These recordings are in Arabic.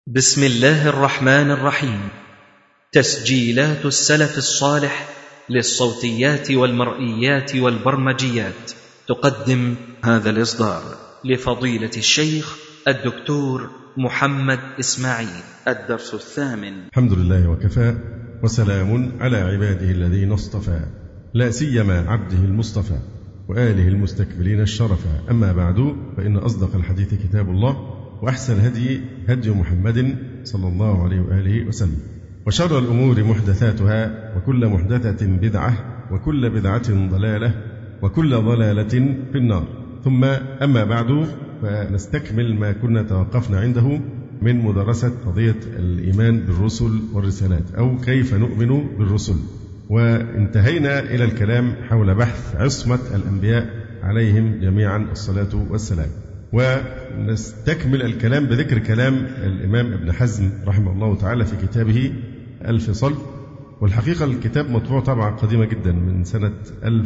بسم الله الرحمن الرحيم. تسجيلات السلف الصالح للصوتيات والمرئيات والبرمجيات تقدم هذا الإصدار لفضيلة الشيخ الدكتور محمد إسماعيل. الدرس الثامن. الحمد لله وكفى، وسلام على عباده الذين اصطفى، لا سيما عبده المصطفى وآله المستكبرين الشرفا. أما بعد، فإن أصدق الحديث كتاب الله، وأحسن الهدي هدي محمد صلى الله عليه وآله وسلم، وشر الأمور محدثاتها، وكل محدثة بدعة، وكل بدعة ضلالة، وكل ضلالة في النار. ثم أما بعد، فنستكمل ما كنا توقفنا عنده من مدرسة قضية الإيمان بالرسل والرسالات، أو كيف نؤمن بالرسل. وانتهينا إلى الكلام حول بحث عصمة الأنبياء عليهم جميعا الصلاة والسلام، ونستكمل الكلام بذكر كلام الإمام ابن حزم رحمه الله تعالى في كتابه الفصل. والحقيقة الكتاب مطبوع طبعا قديمة جدا من سنة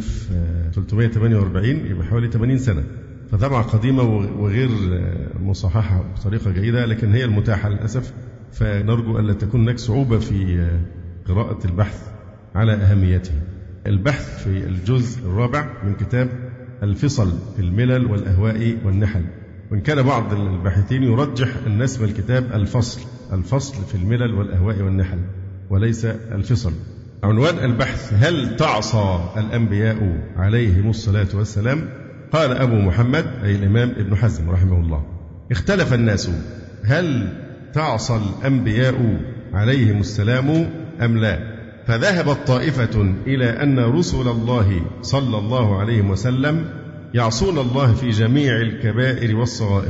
1348، يبقى حوالي 80 سنة، فطبعا قديمة وغير مصححة بطريقة جيدة، لكن هي المتاحة للأسف. فنرجو ألا تكون هناك صعوبة في قراءة البحث على أهميته. البحث في الجزء الرابع من كتاب الفصل في الملل والأهواء والنحل، وإن كان بعض الباحثين يرجح أن اسم الكتاب الفصل في الملل والأهواء والنحل، وليس الفصل. عنوان البحث: هل تعصى الأنبياء عليهم الصلاة والسلام؟ قال أبو محمد، أي الإمام ابن حزم رحمه الله: اختلف الناس هل تعصى الأنبياء عليهم السلام أم لا، فذهبت طائفة إلى أن رسل الله صلى الله عليه وسلم يعصون الله في جميع الكبائر والصغائر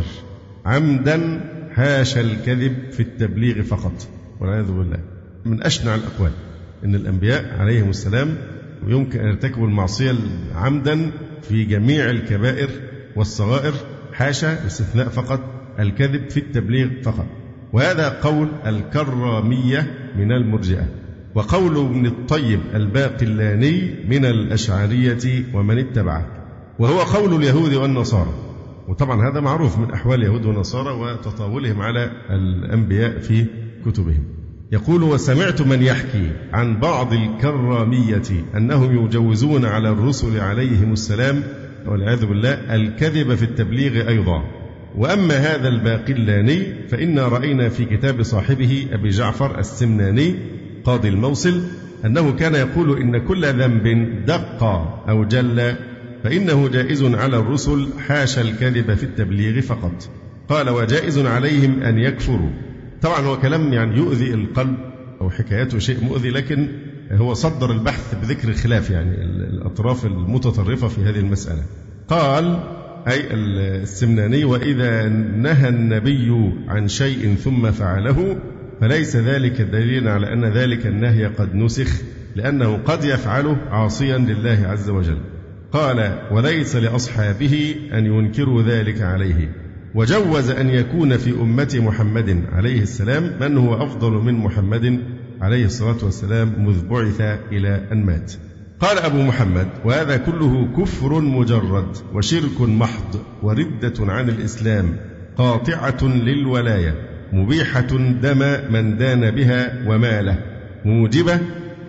عمدا، حاشا الكذب في التبليغ فقط، والعياذ بالله. من أشنع الأقوال أن الأنبياء عليهم السلام يمكن أن يرتكبوا المعصية عمدا في جميع الكبائر والصغائر، حاشا استثناء فقط الكذب في التبليغ فقط. وهذا قول الكرامية من المرجئة، وقول ابن الطيب الباقلاني من الأشعرية ومن اتبعه، وهو قول اليهود والنصارى. وطبعا هذا معروف من أحوال اليهود والنصارى وتطاولهم على الأنبياء في كتبهم. يقول: وسمعت من يحكي عن بعض الكرامية أنهم يجوزون على الرسل عليهم السلام والعياذ بالله الكذب في التبليغ أيضا. وأما هذا الباقلاني فإنا رأينا في كتاب صاحبه أبي جعفر السمناني قاضي الموصل أنه كان يقول إن كل ذنب دق أو جل فإنه جائز على الرسل، حاشا الكذب في التبليغ فقط. قال: وجائز عليهم أن يكفروا. طبعا هو كلام يعني يؤذي القلب، أو حكايته شيء مؤذي، لكن هو صدر البحث بذكر الخلاف، يعني الأطراف المتطرفة في هذه المسألة. قال أي السمناني: وإذا نهى النبي عن شيء ثم فعله فليس ذلك دليلا على أن ذلك النهي قد نسخ، لأنه قد يفعله عاصيا لله عز وجل. قال: وليس لأصحابه أن ينكروا ذلك عليه. وجوز أن يكون في أمة محمد عليه السلام من هو أفضل من محمد عليه الصلاة والسلام مذ بعث إلى أن مات. قال أبو محمد: وهذا كله كفر مجرد، وشرك محض، وردة عن الإسلام، قاطعة للولاية، مبيحة دم من دان بها وماله، موجبة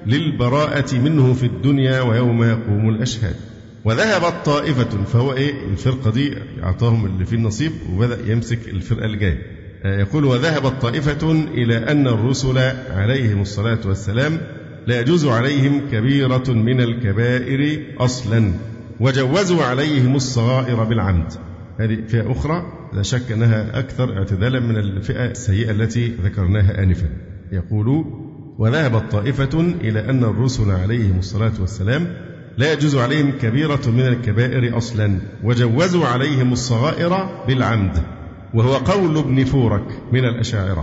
للبراءة منه في الدنيا ويوم يقوم الأشهاد. وذهبت طائفة، فهو الفرقة دي أعطاهم اللي فيه النصيب وبدأ يمسك الفرقة الجاية. يقول: وذهبت طائفة إلى أن الرسل عليهم الصلاة والسلام لا يجوز عليهم كبيرة من الكبائر أصلا، وجوزوا عليهم الصغائر بالعمد. هذه فئة أخرى لا شك أنها أكثر اعتدالا من الفئة السيئة التي ذكرناها آنفا. يقول: وذهبت طائفة إلى أن الرسل عليهم الصلاة والسلام لا يجوز عليهم كبيرة من الكبائر أصلا، وجوزوا عليهم الصغائر بالعمد، وهو قول ابن فورك من الأشاعرة.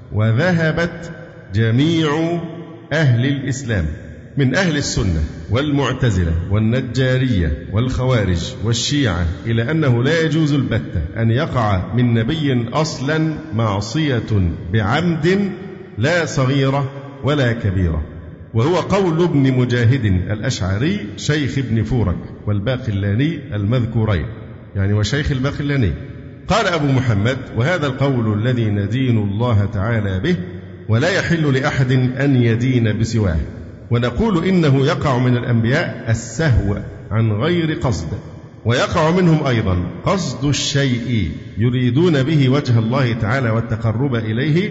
وذهبت جميع أهل الإسلام من أهل السنة والمعتزلة والنجارية والخوارج والشيعة إلى أنه لا يجوز البتة أن يقع من نبي أصلا معصية بعمد، لا صغيرة ولا كبيرة. وهو قول ابن مجاهد الأشعري شيخ ابن فورك والباقلاني المذكورين، يعني وشيخ الباقلاني. قال أبو محمد: وهذا القول الذي ندين الله تعالى به، ولا يحل لأحد أن يدين بسواه. ونقول إنه يقع من الأنبياء السهو عن غير قصد، ويقع منهم أيضا قصد الشيء يريدون به وجه الله تعالى والتقرب إليه،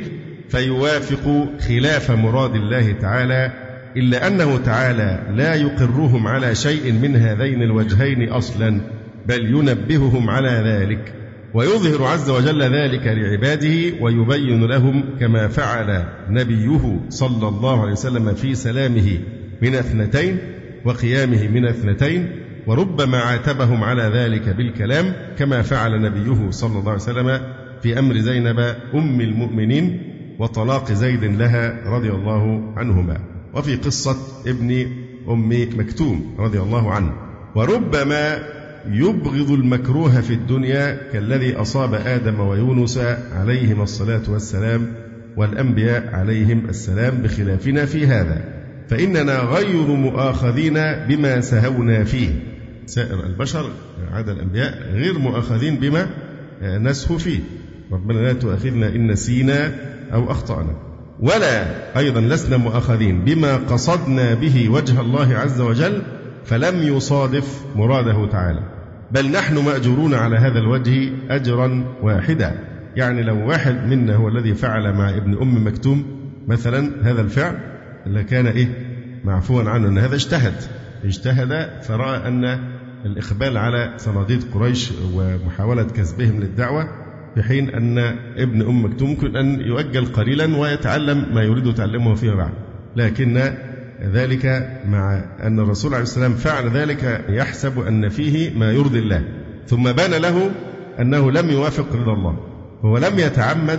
فيوافق خلاف مراد الله تعالى، إلا أنه تعالى لا يقرهم على شيء من هذين الوجهين أصلا، بل ينبههم على ذلك، ويظهر عز وجل ذلك لعباده ويبين لهم، كما فعل نبيه صلى الله عليه وسلم في سلامه من اثنتين وقيامه من اثنتين، وربما عاتبهم على ذلك بالكلام، كما فعل نبيه صلى الله عليه وسلم في أمر زينب أم المؤمنين وطلاق زيد لها رضي الله عنهما، وفي قصة ابن أم مكتوم رضي الله عنه. وربما يبغض المكروه في الدنيا كالذي أصاب آدم ويونس عليهما الصلاة والسلام والأنبياء عليهم السلام، بخلافنا في هذا، فإننا غير مؤاخذين بما سهونا فيه. سائر البشر عدا الأنبياء غير مؤاخذين بما نسهو فيه، ربنا لا تؤاخذنا إن نسينا أو أخطأنا. ولا أيضا لسنا مؤاخذين بما قصدنا به وجه الله عز وجل فلم يصادف مراده تعالى، بل نحن مأجورون على هذا الوجه أجرا واحدا. يعني لو واحد منا هو الذي فعل مع ابن أم مكتوم مثلا هذا الفعل لكان معفوا عنه، أن هذا اجتهد فرأى أن الإقبال على صناديد قريش ومحاولة كسبهم للدعوة، في حين أن ابن أم مكتوم ممكن أن يؤجل قليلا ويتعلم ما يريد تعلمه فيما بعد، لكن ذلك مع أن الرسول عليه السلام فعل ذلك يحسب أن فيه ما يرضي الله، ثم بان له أنه لم يوافق رضا الله، هو لم يتعمد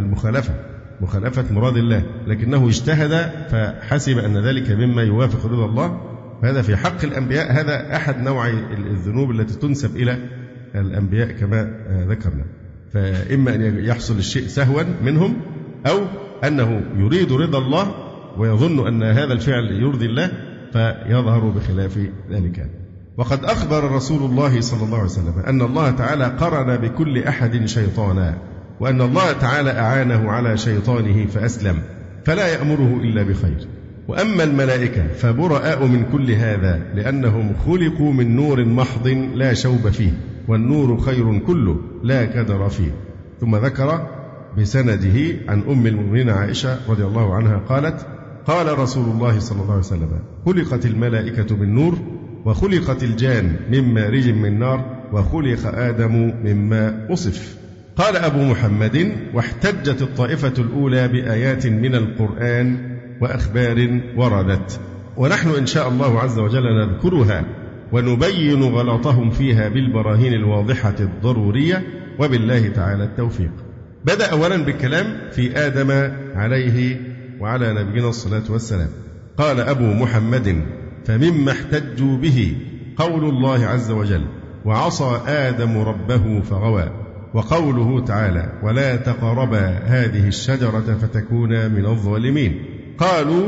مخالفة مراد الله، لكنه اجتهد فحسب أن ذلك مما يوافق رضا الله. فهذا في حق الأنبياء هذا أحد نوعي الذنوب التي تنسب إلى الأنبياء كما ذكرنا، فإما أن يحصل الشيء سهوا منهم، أو أنه يريد رضا الله ويظن أن هذا الفعل يرضي الله فيظهر بخلاف ذلك. وقد أخبر رسول الله صلى الله عليه وسلم أن الله تعالى قرن بكل أحد شيطانا، وأن الله تعالى أعانه على شيطانه فأسلم، فلا يأمره إلا بخير. وأما الملائكة فبرآء من كل هذا، لأنهم خلقوا من نور محض لا شوب فيه، والنور خير كله لا كدر فيه. ثم ذكر بسنده عن أم المؤمنين عائشة رضي الله عنها قالت: قال رسول الله صلى الله عليه وسلم: خلقت الملائكة من نور، وخلقت الجان من مارج من نار، وخلق آدم مما أصف. قال أبو محمد: واحتجت الطائفة الأولى بآيات من القرآن وأخبار وردت، ونحن إن شاء الله عز وجل نذكرها ونبين غلطهم فيها بالبراهين الواضحة الضرورية، وبالله تعالى التوفيق. بدأ أولا بالكلام في آدم عليه وعلى نبينا الصلاة والسلام. قال أبو محمد: فمما احتجوا به قول الله عز وجل: وعصى آدم ربه فغوى، وقوله تعالى: ولا تقربا هذه الشجرة فتكونا من الظالمين. قالوا: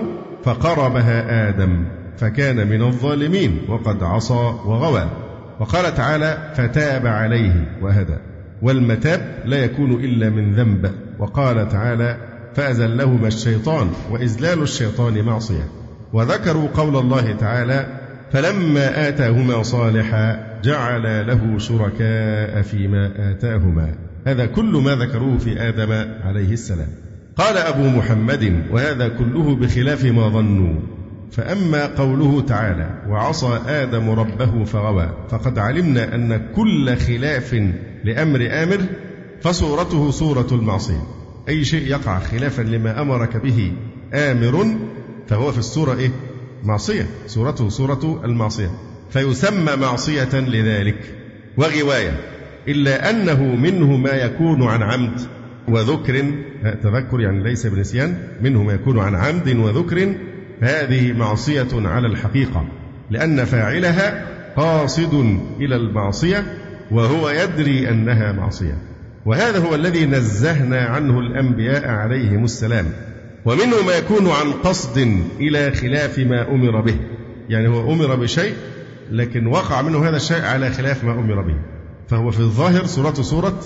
فقربها آدم فكان من الظالمين وقد عصى وغوى. وقال تعالى: فتاب عليه وهدى، والمتاب لا يكون إلا من ذنب. وقال تعالى: فأزلهما الشيطان، وإزلال الشيطان معصية. وذكروا قول الله تعالى: فلما آتاهما صالحا جعل له شركاء فيما آتاهما. هذا كل ما ذكروه في آدم عليه السلام. قال أبو محمد: وهذا كله بخلاف ما ظنوا. فأما قوله تعالى: وعصى آدم ربه فغوى، فقد علمنا أن كل خلاف لأمر آمر فصورته صورة المعصية. أي شيء يقع خلافا لما أمرك به آمر فهو في الصورة معصية، صورته صورة المعصية، فيسمى معصية لذلك. وغواية، إلا أنه منه ما يكون عن عمد وذكر، تذكر يعني ليس بنسيان، منه ما يكون عن عمد وذكر، هذه معصية على الحقيقة، لأن فاعلها قاصد إلى المعصية وهو يدري أنها معصية، وهذا هو الذي نزهنا عنه الأنبياء عليهم السلام. ومنه ما يكون عن قصد إلى خلاف ما أمر به، يعني هو أمر بشيء لكن وقع منه هذا الشيء على خلاف ما أمر به، فهو في الظاهر صورة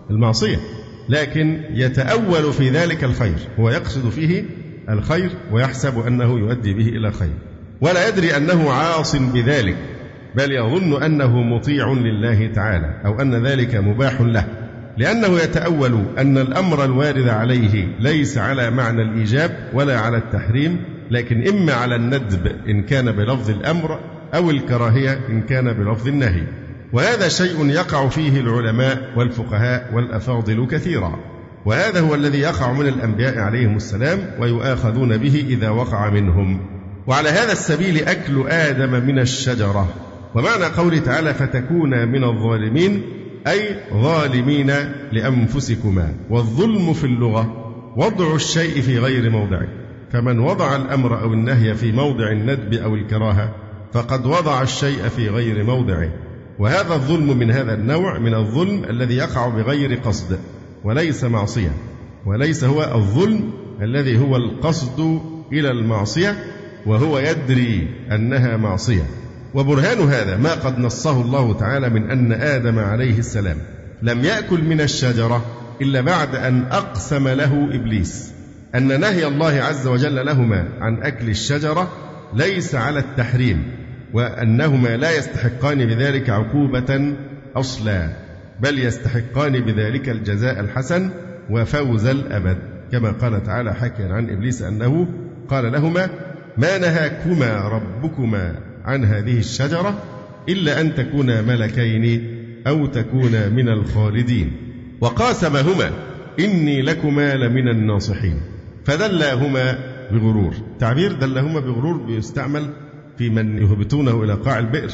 المعصية، لكن يتأول في ذلك الخير، هو يقصد فيه الخير ويحسب أنه يؤدي به إلى خير، ولا يدري أنه عاص بذلك، بل يظن أنه مطيع لله تعالى أو أن ذلك مباح له، لأنه يتأول أن الأمر الوارد عليه ليس على معنى الإيجاب ولا على التحريم، لكن إما على الندب إن كان بلفظ الأمر أو الكراهية إن كان بلفظ النهي. وهذا شيء يقع فيه العلماء والفقهاء والأفاضل كثيرا، وهذا هو الذي يقع من الأنبياء عليهم السلام ويؤاخذون به إذا وقع منهم. وعلى هذا السبيل أكل آدم من الشجرة. ومعنى قوله تعالى فتكونا من الظالمين أي ظالمين لأنفسكما، والظلم في اللغة وضع الشيء في غير موضعه، فمن وضع الأمر أو النهي في موضع الندب أو الكراهة فقد وضع الشيء في غير موضعه. وهذا الظلم من هذا النوع من الظلم الذي يقع بغير قصد وليس معصية، وليس هو الظلم الذي هو القصد إلى المعصية وهو يدري أنها معصية. وبرهان هذا ما قد نصه الله تعالى من أن آدم عليه السلام لم يأكل من الشجرة إلا بعد أن أقسم له إبليس أن نهي الله عز وجل لهما عن أكل الشجرة ليس على التحريم، وأنهما لا يستحقان بذلك عقوبة أصلا، بل يستحقان بذلك الجزاء الحسن وفوز الأبد، كما قال تعالى حكيا عن إبليس أنه قال لهما ما نهاكما ربكما عن هذه الشجرة إلا أن تكونا ملكين أو تكونا من الخالدين، وقاسمهما إني لكما لمن الناصحين فدلاهما بغرور. تعبير دلاهما بغرور بيستعمل في من يهبطونه إلى قاع البئر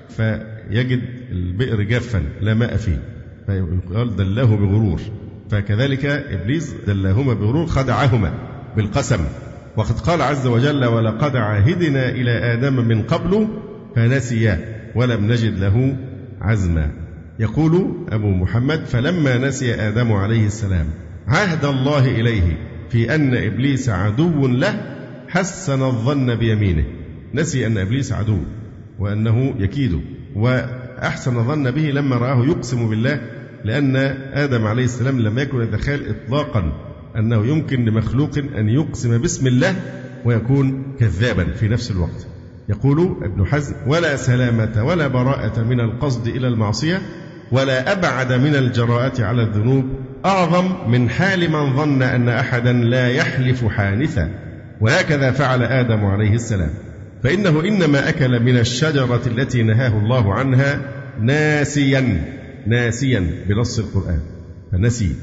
فيجد البئر جافا لا ماء فيه فيقال دلاه بغرور، فكذلك إبليس دلاهما بغرور خدعهما بالقسم. وقد قال عز وجل ولقد عهدنا إلى آدم من قبل فنسي ولم نجد له عزما. يقول أبو محمد فلما نسي آدم عليه السلام عهد الله إليه في أن إبليس عدو له حسن الظن بيمينه، نسي أن إبليس عدو وأنه يكيده، وأحسن الظن به لما رآه يقسم بالله، لأن آدم عليه السلام لم يكن يتخيل إطلاقا أنه يمكن لمخلوق أن يقسم باسم الله ويكون كذابا في نفس الوقت. يقول ابن حزم ولا سلامة ولا براءة من القصد إلى المعصية ولا أبعد من الجراءة على الذنوب أعظم من حال من ظن أن أحدا لا يحلف حانثا، وهكذا فعل آدم عليه السلام، فإنه إنما أكل من الشجرة التي نهاه الله عنها ناسيا بنص القرآن فنسي،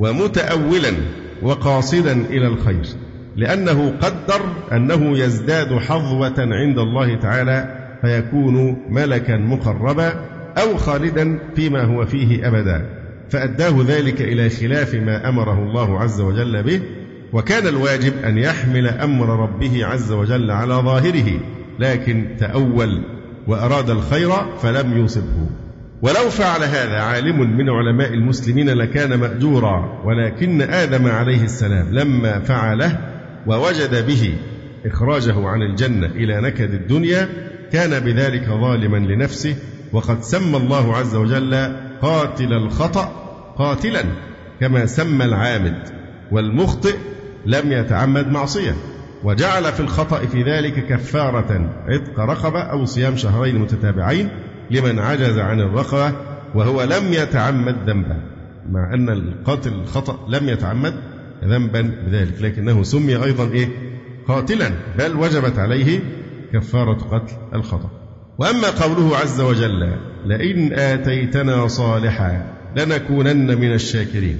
ومتأولا وقاصدا إلى الخير، لأنه قدر أنه يزداد حظوة عند الله تعالى فيكون ملكا مقربا أو خالدا فيما هو فيه أبدا، فأداه ذلك إلى خلاف ما أمره الله عز وجل به، وكان الواجب أن يحمل أمر ربه عز وجل على ظاهره، لكن تأول وأراد الخير فلم يصبه. ولو فعل هذا عالم من علماء المسلمين لكان مأجورا، ولكن آدم عليه السلام لما فعله ووجد به إخراجه عن الجنة إلى نكد الدنيا كان بذلك ظالما لنفسه، وقد سمى الله عز وجل قاتل الخطأ قاتلا كما سمى العامد، والمخطئ لم يتعمد معصية، وجعل في الخطأ في ذلك كفارة عتق رقبة أو صيام شهرين متتابعين لمن عجز عن الرقبة وهو لم يتعمد ذنبا، مع أن القاتل الخطأ لم يتعمد ذنبا بذلك، لكنه سمي أيضا قاتلا، بل وجبت عليه كفارة قتل الخطأ. وأما قوله عز وجل لئن آتيتنا صالحا لنكونن من الشاكرين،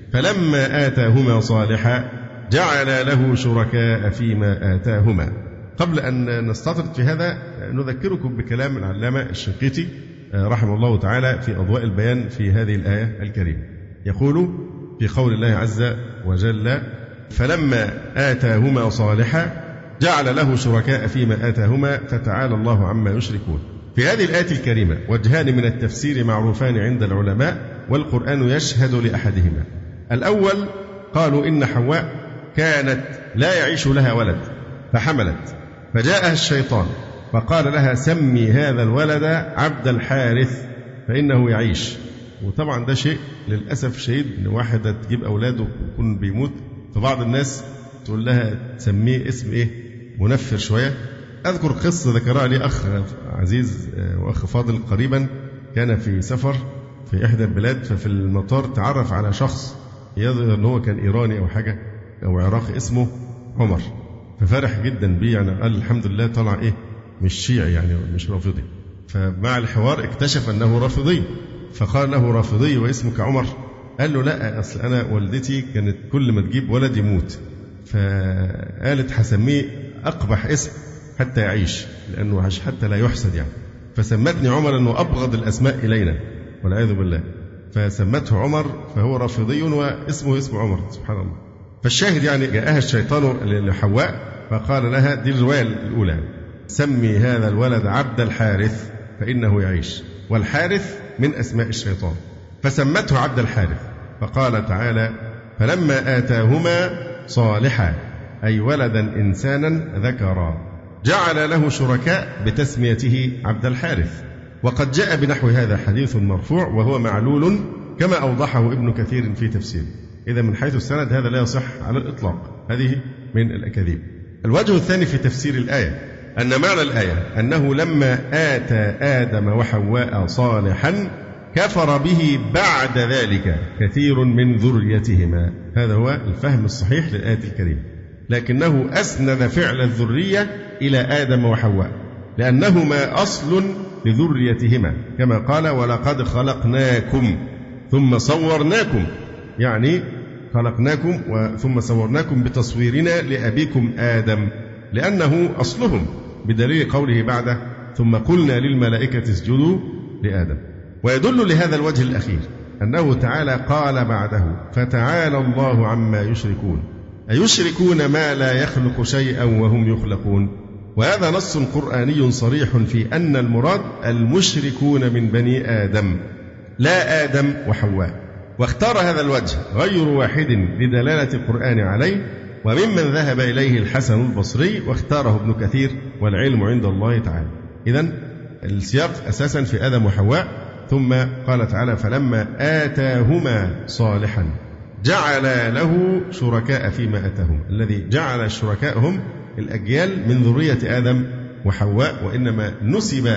فلما آتاهما صالحا جعل له شركاء فيما آتاهما. قبل أن نستطرد في هذا نذكركم بكلام العلامة الشنقيطي رحمه الله تعالى في أضواء البيان في هذه الآية الكريمة. يقول في قول الله عز وجل فلما آتاهما صالحا جعل له شركاء فيما آتاهما فتعالى الله عما يشركون. في هذه الآية الكريمة وجهان من التفسير معروفان عند العلماء، والقرآن يشهد لأحدهما. الأول قالوا إن حواء كانت لا يعيش لها ولد فحملت، فجاءها الشيطان فقال لها سمي هذا الولد عبد الحارث فإنه يعيش، وطبعا ده شيء للأسف شديد إن واحدة تجيب أولاده ويكون بيموت، فبعض الناس تقول لها تسميه اسم إيه منفر شوية. أذكر قصة ذكرها لي أخ عزيز وأخ فاضل قريبا، كان في سفر في إحدى البلاد، ففي المطار تعرف على شخص يظهر أنه هو كان إيراني أو حاجة أو عراقي اسمه عمر، ففرح جدا بيه، يعني قال الحمد لله طلع إيه مش شيعي يعني مش رافضي. فمع الحوار اكتشف أنه رافضي، فقال له رافضي واسمك عمر؟ قال له لا، أصل أنا والدتي كانت كل ما تجيب ولد يموت، فقالت حسميه أقبح اسم حتى يعيش، لأنه حتى لا يحسد يعني، فسمتني عمر، أنه أبغض الأسماء إلينا والعياذ بالله، فسمته عمر، فهو رافضي واسمه اسم عمر، سبحان الله. فالشاهد يعني جاءها الشيطان لحواء فقال لها، دي الرواية الأولى، سمي هذا الولد عبد الحارث فإنه يعيش، والحارث من أسماء الشيطان، فسمته عبد الحارث. فقال تعالى فلما آتاهما صالحا أي ولدا إنسانا ذكرا جعل له شركاء بتسميته عبد الحارث. وقد جاء بنحو هذا حديث مرفوع وهو معلول كما أوضحه ابن كثير في تفسيره. إذا من حيث السند هذا لا يصح على الإطلاق، هذه من الأكاذيب. الوجه الثاني في تفسير الآية أن معنى الآية أنه لما آتى آدم وحواء صالحا كفر به بعد ذلك كثير من ذريتهما. هذا هو الفهم الصحيح للآية الكريمة، لكنه أسند فعل الذرية إلى آدم وحواء لأنهما أصل لذريتهما، كما قال ولقد خلقناكم ثم صورناكم، يعني خلقناكم ثم صورناكم بتصويرنا لأبيكم آدم لأنه أصلهم، بدليل قوله بعده ثم قلنا للملائكة اسجدوا لآدم. ويدل لهذا الوجه الأخير أنه تعالى قال بعده فتعالى الله عما يشركون، أيشركون ما لا يخلق شيئا وهم يخلقون. وهذا نص قرآني صريح في أن المراد المشركون من بني آدم لا آدم وحواء. واختار هذا الوجه غير واحد لدلالة القرآن عليه، وممن ذهب إليه الحسن البصري واختاره ابن كثير والعلم عند الله تعالى. إذن السياق أساسا في آدم وحواء، ثم قال تعالى فلما آتاهما صالحا جعل له شركاء فيما آتاهم. الذي جعل الشركاء هم الأجيال من ذرية آدم وحواء، وإنما نسب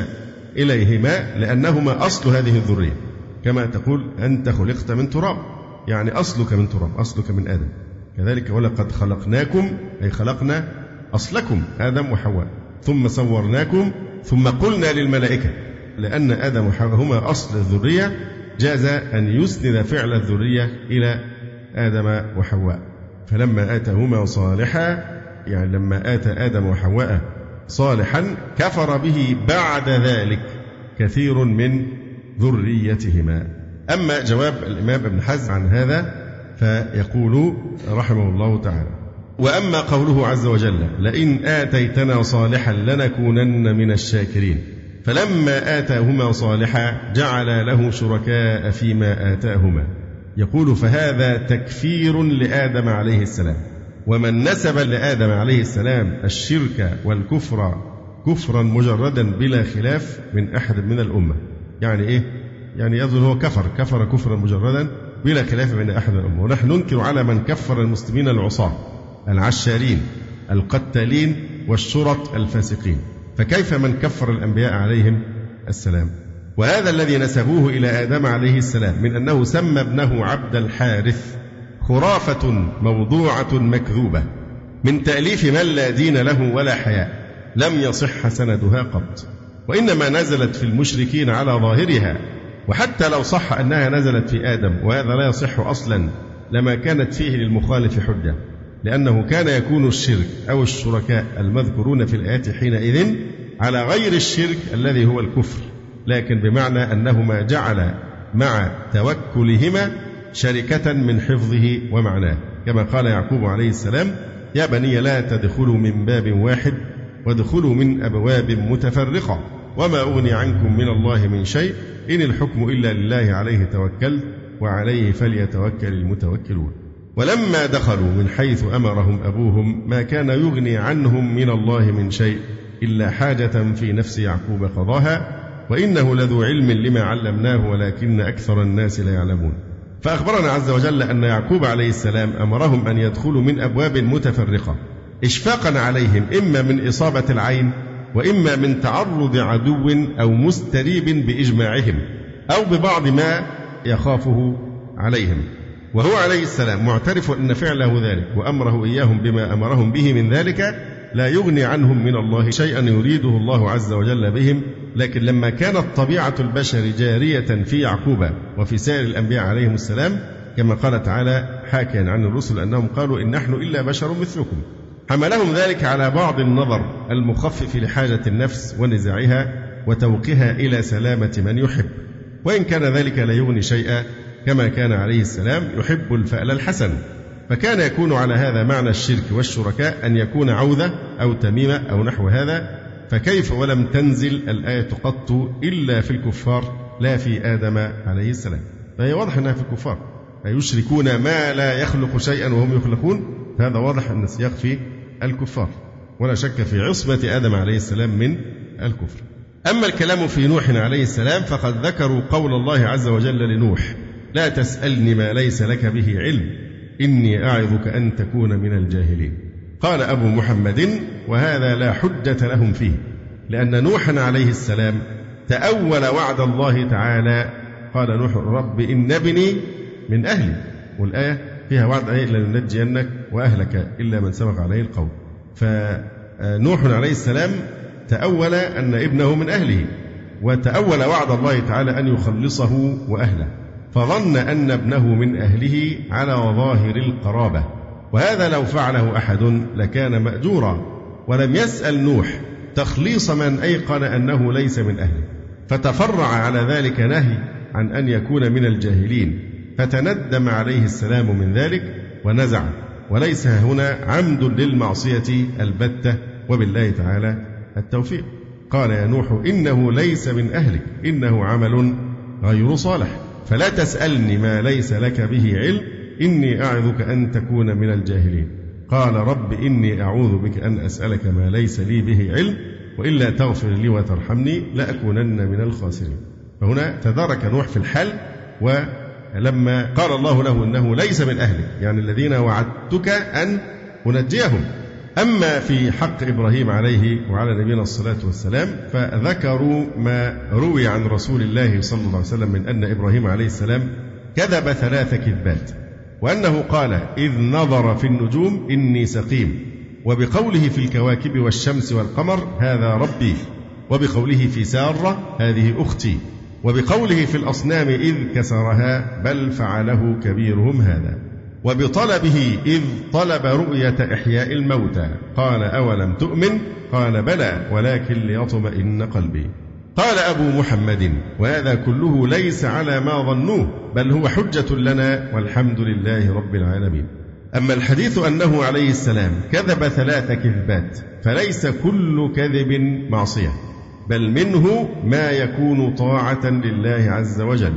إليهما لأنهما أصل هذه الذرية، كما تقول أنت خلقت من تراب، يعني أصلك من تراب، أصلك من آدم. كذلك ولقد خلقناكم أي خلقنا أصلكم آدم وحواء، ثم صورناكم ثم قلنا للملائكة، لأن آدم وحواء هما أصل الذرية جاز أن يسند فعل الذرية إلى آدم وحواء. فلما آتاهما صالحا يعني لما آتى آدم وحواء صالحا كفر به بعد ذلك كثير من ذريتهما. أما جواب الإمام ابن حزم عن هذا فيقول رحمه الله تعالى وأما قوله عز وجل لئن آتيتنا صالحا لنكونن من الشاكرين، فلما آتاهما صالحا جعل له شركاء فيما آتاهما، يقول فهذا تكفير لآدم عليه السلام، ومن نسب لآدم عليه السلام الشرك والكفر كفرا مجردا بلا خلاف من أحد من الأمة. يعني إيه؟ يعني يظن هو كفر كفرا مجردا بلا خلاف من أحد من الأمة. ونحن ننكر على من كفر المسلمين العصاة العشارين القتالين والشرط الفاسقين، فكيف من كفر الأنبياء عليهم السلام؟ وهذا الذي نسبوه إلى آدم عليه السلام من أنه سمى ابنه عبد الحارث خرافة موضوعة مكذوبة من تأليف من لا دين له ولا حياء، لم يصح سندها قط، وإنما نزلت في المشركين على ظاهرها. وحتى لو صح أنها نزلت في آدم وهذا لا يصح أصلا لما كانت فيه للمخالف حجة، لأنه كان يكون الشرك أو الشركاء المذكورون في الآيات حينئذ على غير الشرك الذي هو الكفر، لكن بمعنى أنهما جعل مع توكلهما شركة من حفظه ومعناه، كما قال يعقوب عليه السلام يا بني لا تدخلوا من باب واحد وادخلوا من أبواب متفرقة وما أغني عنكم من الله من شيء إن الحكم إلا لله عليه توكلت وعليه فليتوكل المتوكلون. ولما دخلوا من حيث أمرهم أبوهم ما كان يغني عنهم من الله من شيء إلا حاجة في نفس يعقوب قضاها وإنه لذو علم لما علمناه ولكن أكثر الناس لا يعلمون. فأخبرنا عز وجل أن يعقوب عليه السلام أمرهم أن يدخلوا من أبواب متفرقة إشفاقا عليهم إما من إصابة العين وإما من تعرض عدو أو مستريب بإجماعهم أو ببعض ما يخافه عليهم، وهو عليه السلام معترف أن فعله ذلك وأمره إياهم بما أمرهم به من ذلك لا يغني عنهم من الله شيئا يريده الله عز وجل بهم. لكن لما كانت طبيعة البشر جارية في يعقوب وفي سائر الأنبياء عليهم السلام كما قال تعالى حاكيا عن الرسل أنهم قالوا إن نحن إلا بشر مثلكم، حملهم ذلك على بعض النظر المخفف لحاجة النفس ونزاعها وتوقيها إلى سلامة من يحب، وإن كان ذلك لا يغني شيئا كما كان عليه السلام يحب الفأل الحسن. فكان يكون على هذا معنى الشرك والشركاء أن يكون عوذة أو تميمة أو نحو هذا، فكيف ولم تنزل الآية قط إلا في الكفار لا في آدم عليه السلام. فهي واضح أنها في الكفار، يشركون ما لا يخلق شيئا وهم يخلقون، هذا واضح أن السياق في الكفار، ولا شك في عصمة آدم عليه السلام من الكفر. أما الكلام في نوح عليه السلام فقد ذكروا قول الله عز وجل لنوح لا تسألني ما ليس لك به علم إني أعظك أن تكون من الجاهلين. قال أبو محمد وهذا لا حجة لهم فيه، لأن نوحا عليه السلام تأول وعد الله تعالى. قال نوح رب إن ابني من أهلي، والآية فيها وعد لننجينك وأهلك إلا من سبق عليه القول. فنوح عليه السلام تأول أن ابنه من أهله، وتأول وعد الله تعالى أن يخلصه وأهله، فظن أن ابنه من أهله على ظاهر القرابة، وهذا لو فعله أحد لكان مأجورا، ولم يسأل نوح تخليص من أيقن أنه ليس من أهله، فتفرع على ذلك نهي عن أن يكون من الجاهلين، فتندم عليه السلام من ذلك ونزع، وليس هنا عمد للمعصية البتة، وبالله تعالى التوفيق. قال يا نوح إنه ليس من أهلك إنه عمل غير صالح فلا تسألني ما ليس لك به علم إني أعظك أن تكون من الجاهلين. قال رب إني أعوذ بك أن أسألك ما ليس لي به علم وإلا تغفر لي وترحمني لأكونن من الخاسرين. فهنا تدارك نوح في الحال، ولما قال الله له إنه ليس من أهلك يعني الذين وعدتك أن أنجيهم. أما في حق إبراهيم عليه وعلى نبينا الصلاة والسلام فذكروا ما روي عن رسول الله صلى الله عليه وسلم من أن إبراهيم عليه السلام كذب 3 كذبات، وأنه قال إذ نظر في النجوم إني سقيم، وبقوله في الكواكب والشمس والقمر هذا ربي، وبقوله في سارة هذه أختي، وبقوله في الأصنام إذ كسرها بل فعله كبيرهم هذا، وبطلبه إذ طلب رؤية إحياء الموتى قال أولم تؤمن قال بلى ولكن ليطمئن قلبي. قال أبو محمد وهذا كله ليس على ما ظنوه بل هو حجة لنا والحمد لله رب العالمين. أما الحديث أنه عليه السلام كذب 3 كذبات فليس كل كذب معصية، بل منه ما يكون طاعة لله عز وجل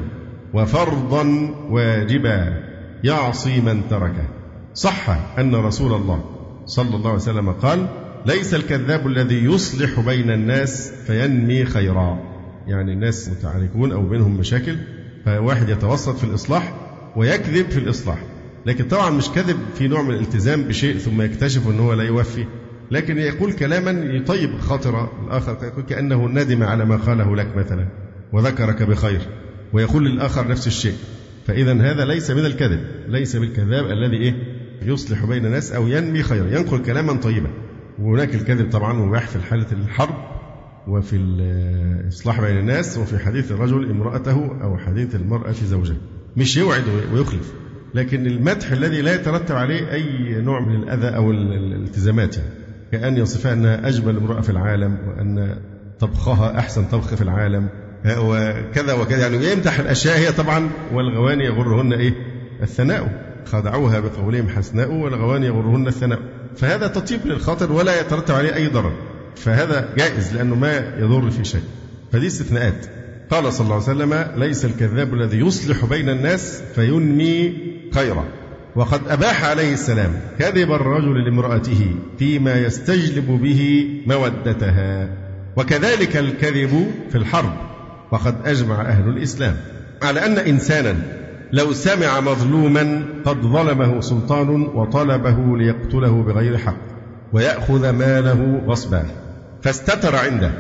وفرضا واجبا يعصي من تركه. صح أن رسول الله صلى الله عليه وسلم قال ليس الكذاب الذي يصلح بين الناس فينمي خيرا، يعني الناس متعاركون أو بينهم مشاكل فواحد يتوسط في الإصلاح ويكذب في الإصلاح، لكن طبعا مش كذب في نوع من الالتزام بشيء ثم يكتشف أنه لا يوفي، لكن يقول كلاما يطيب خاطر الآخر كأنه ندم على ما قاله لك مثلا وذكرك بخير، ويقول للآخر نفس الشيء. فإذا هذا ليس من الكذب، ليس بالكذاب الذي يصلح بين الناس أو ينمي خيرا، ينقل كلاما طيبا. وهناك الكذب طبعا مباح في حالة الحرب وفي الإصلاح بين الناس وفي حديث الرجل امرأته أو حديث المرأة زوجها، مش يوعد ويخلف، لكن المدح الذي لا يترتب عليه أي نوع من الأذى أو الالتزامات، يعني كأن يصفها أنها أجمل امرأة في العالم وأن طبخها أحسن طبخ في العالم وكذا وكذا، يعني يمدح الأشياء هي طبعا والغواني يغرهن الثناء، خدعوها بقولهم حسناء والغواني يغرهن الثناء، فهذا تطيب للخاطر ولا يترتب عليه أي ضرر، فهذا جائز لأنه ما يضر في شيء، فدي استثناءات. قال صلى الله عليه وسلم ليس الكذاب الذي يصلح بين الناس فينمي خيرا. وقد أباح عليه السلام كذب الرجل لامرأته فيما يستجلب به مودتها، وكذلك الكذب في الحرب وقد أجمع أهل الإسلام على أن إنسانا لو سمع مظلوما قد ظلمه سلطان وطلبه ليقتله بغير حق ويأخذ ماله غصبا فاستتر عنده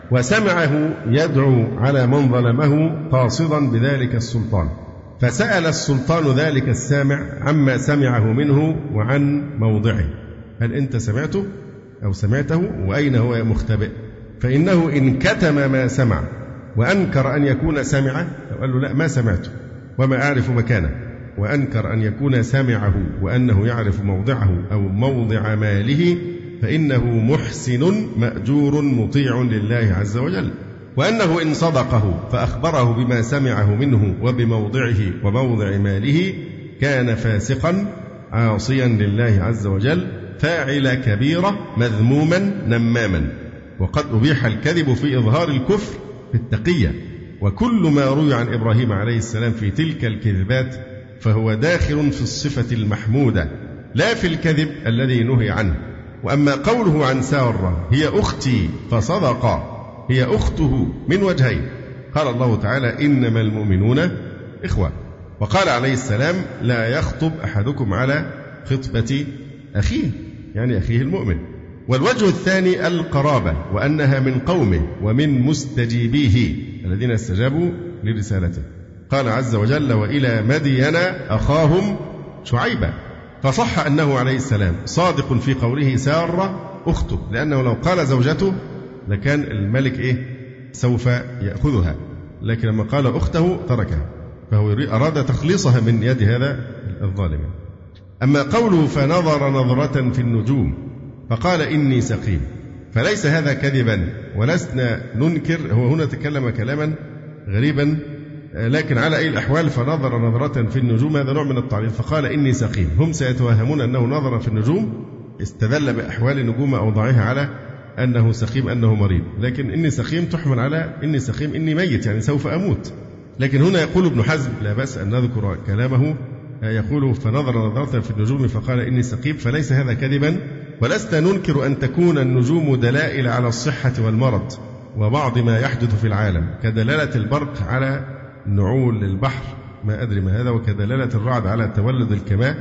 وسمعه يدعو على من ظلمه قاصدا بذلك السلطان، فسأل السلطان ذلك السامع عما سمعه منه وعن موضعه، هل أنت سمعته أو سمعته وأين هو مختبئ؟ فإنه إن كتم ما سمع وأنكر أن يكون سمعه، لو قال له لا ما سمعته وما أعرف مكانه، وأنكر أن يكون سمعه وأنه يعرف موضعه أو موضع ماله، فإنه محسن مأجور مطيع لله عز وجل. وأنه إن صدقه فأخبره بما سمعه منه وبموضعه وموضع ماله كان فاسقا عاصيا لله عز وجل فاعل كبيرة مذموما نماما. وقد أبيح الكذب في إظهار الكفر في التقية، وكل ما روي عن إبراهيم عليه السلام في تلك الكذبات فهو داخل في الصفة المحمودة لا في الكذب الذي نهي عنه. وأما قوله عن سارة هي أختي فصدق، هي أخته من وجهين، قال الله تعالى إنما المؤمنون إخوة، وقال عليه السلام لا يخطب أحدكم على خطبة أخيه، يعني أخيه المؤمن. والوجه الثاني القرابة، وأنها من قومه ومن مستجيبيه الذين استجابوا لرسالته. قال عز وجل وإلى مدين أخاهم شعيبا، فصح أنه عليه السلام صادق في قوله سارة أخته، لأنه لو قال زوجته لكان الملك سوف يأخذها، لكن لما قال أخته تركها، فهو أراد تخليصها من يد هذا الظالم. أما قوله فنظر نظرة في النجوم فقال إني سقيم، فليس هذا كذبا ولسنا ننكر، هو هنا تكلم كلاما غريبا، لكن على أي الأحوال فنظر نظرة في النجوم هذا نوع من التعريض، فقال إني سقيم. هم سيتوهمون أنه نظر في النجوم استدل بأحوال النجوم أوضاعها على أنه سقيم أنه مريض، لكن إني سقيم تحمل على إني سقيم إني ميت يعني سوف أموت. لكن هنا يقول ابن حزم لا بأس أن نذكر كلامه، يقول فنظر نظرة في النجوم فقال إني سقيم، فليس هذا كذبا ولسنا ننكر أن تكون النجوم دلائل على الصحة والمرض وبعض ما يحدث في العالم، كدلالة البرق على نعول البحر ما أدري ما هذا، وكدلالة الرعد على تولد الكماء،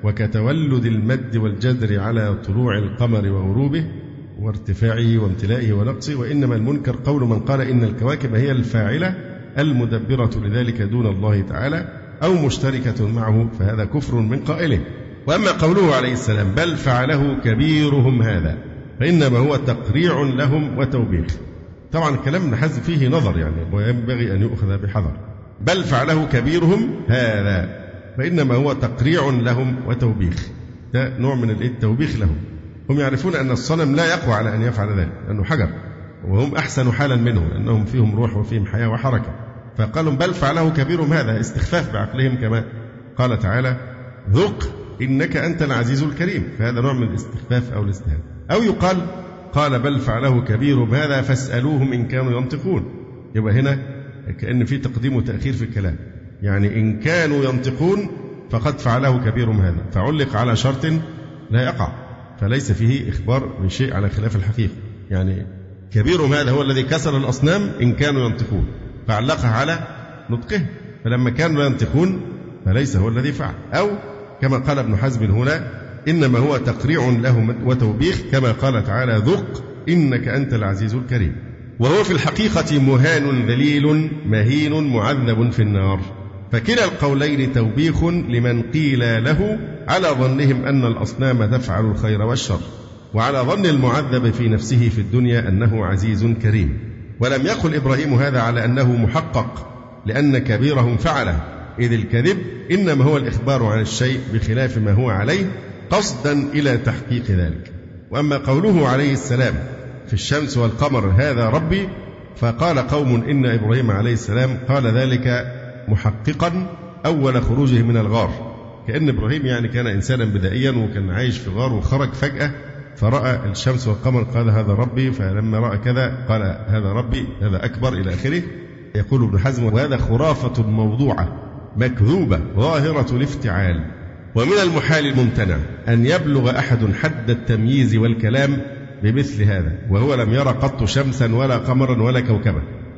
وكتولد المد والجدر على طلوع القمر وغروبه وارتفاعه وامتلائه ونقصه. وإنما المنكر قول من قال إن الكواكب هي الفاعلة المدبرة لذلك دون الله تعالى أو مشتركة معه، فهذا كفر من قائله. وأما قوله عليه السلام بل فعله كبيرهم هذا فإنما هو تقريع لهم وتوبيخ، طبعا الكلام نحز فيه نظر يعني وينبغي أن يؤخذ بحذر. بل فعله كبيرهم هذا فإنما هو تقريع لهم وتوبيخ، ده نوع من التوبيخ لهم. هم يعرفون أن الصنم لا يقوى على أن يفعل ذلك لأنه حجر، وهم أحسن حالا منه لأنهم فيهم روح وفيهم حياة وحركة، فقالوا بل فعله كبيرهم هذا استخفاف بعقلهم، كما قال تعالى ذق إنك أنت العزيز الكريم، فهذا نوع من الاستخفاف أو الاستهانة. أو يقال قال بل فعله كبيرهم هذا فاسألوهم إن كانوا ينطقون، يبقى هنا كأن في تقديم وتأخير في الكلام، يعني إن كانوا ينطقون فقد فعله كبيرهم هذا، فعلق على شرط لا يقع، فليس فيه إخبار بشيء على خلاف الحقيقة. يعني كبيرهم هذا هو الذي كسر الأصنام إن كانوا ينطقون، فعلقها على نطقه، فلما كانوا ينطقون فليس هو الذي فعل. أو كما قال ابن حزم هنا إنما هو تقريع لهم وتوبيخ، كما قال تعالى ذق إنك أنت العزيز الكريم، وهو في الحقيقة مهان ذليل مهين معذب في النار. فكلا القولين توبيخ لمن قيل له على ظنهم أن الأصنام تفعل الخير والشر، وعلى ظن المعذب في نفسه في الدنيا أنه عزيز كريم. ولم يقل إبراهيم هذا على أنه محقق لأن كبيرهم فعله، إذ الكذب إنما هو الإخبار عن الشيء بخلاف ما هو عليه قصدا إلى تحقيق ذلك. وأما قوله عليه السلام في الشمس والقمر هذا ربي، فقال قوم إن إبراهيم عليه السلام قال ذلك محققا أول خروجه من الغار، كأن إبراهيم يعني كان إنسانا بدائيا وكان عايش في غار وخرج فجأة فرأى الشمس والقمر قال هذا ربي، فلما رأى كذا قال هذا ربي هذا أكبر إلى آخره. يقول ابن حزم وهذا خرافة موضوعة مكذوبة ظاهرة الافتعال، ومن المحال الممتنع أن يبلغ أحد حد التمييز والكلام بمثل هذا وهو لم يرى قط شمسا ولا قمرا ولا كوكبا،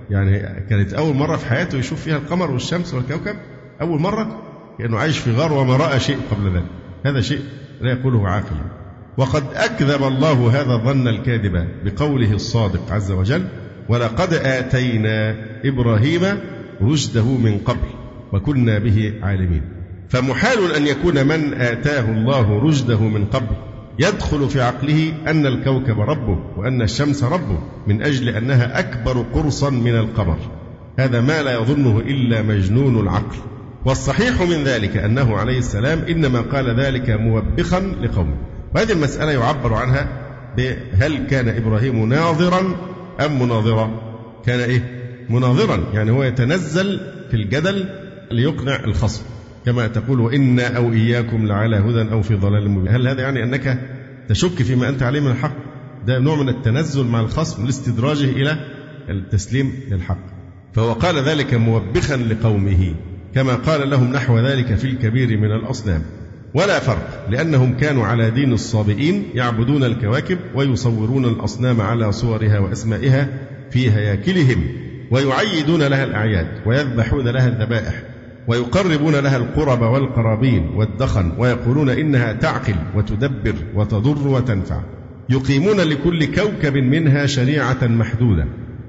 يعني كانت أول مرة في حياته يشوف فيها القمر والشمس والكوكب، أول مرة، كأنه عايش في غار وما رأى شيء قبل ذلك. هذا شيء لا يقوله عاقل. وقد أكذب الله هذا الظن الكاذب بقوله الصادق عز وجل: ولقد آتينا إبراهيم رشده من قبل وكنا به عالمين. فمحال أن يكون من آتاه الله رشده من قبل يدخل في عقله أن الكوكب ربه وأن الشمس ربه من أجل أنها أكبر قرصا من القمر. هذا ما لا يظنه إلا مجنون العقل. والصحيح من ذلك أنه عليه السلام إنما قال ذلك موبخا لقومه. وهذه المسألة يعبر عنها بهل كان إبراهيم ناظرا أم مناظرا؟ كان مناظرا، يعني هو يتنزل في الجدل ليقنع الخصم، كما تقول: وإنا أو إياكم لعلى هدى أو في ضلال مبين. هل هذا يعني أنك تشك فيما أنت عليه من الحق؟ ده نوع من التنزل مع الخصم لاستدراجه إلى التسليم للحق. فهو قال ذلك موبخا لقومه، كما قال لهم نحو ذلك في الكبير من الأصنام. ولا فرق، لأنهم كانوا على دين الصابئين يعبدون الكواكب ويصورون الأصنام على صورها وأسمائها في هياكلهم، ويعيدون لها الأعياد ويذبحون لها الذبائح ويقربون لها القرب والقرابين والدخن، ويقولون إنها تعقل وتدبر وتضر وتنفع. يقيمون لكل كوكب منها شريعة محدودة.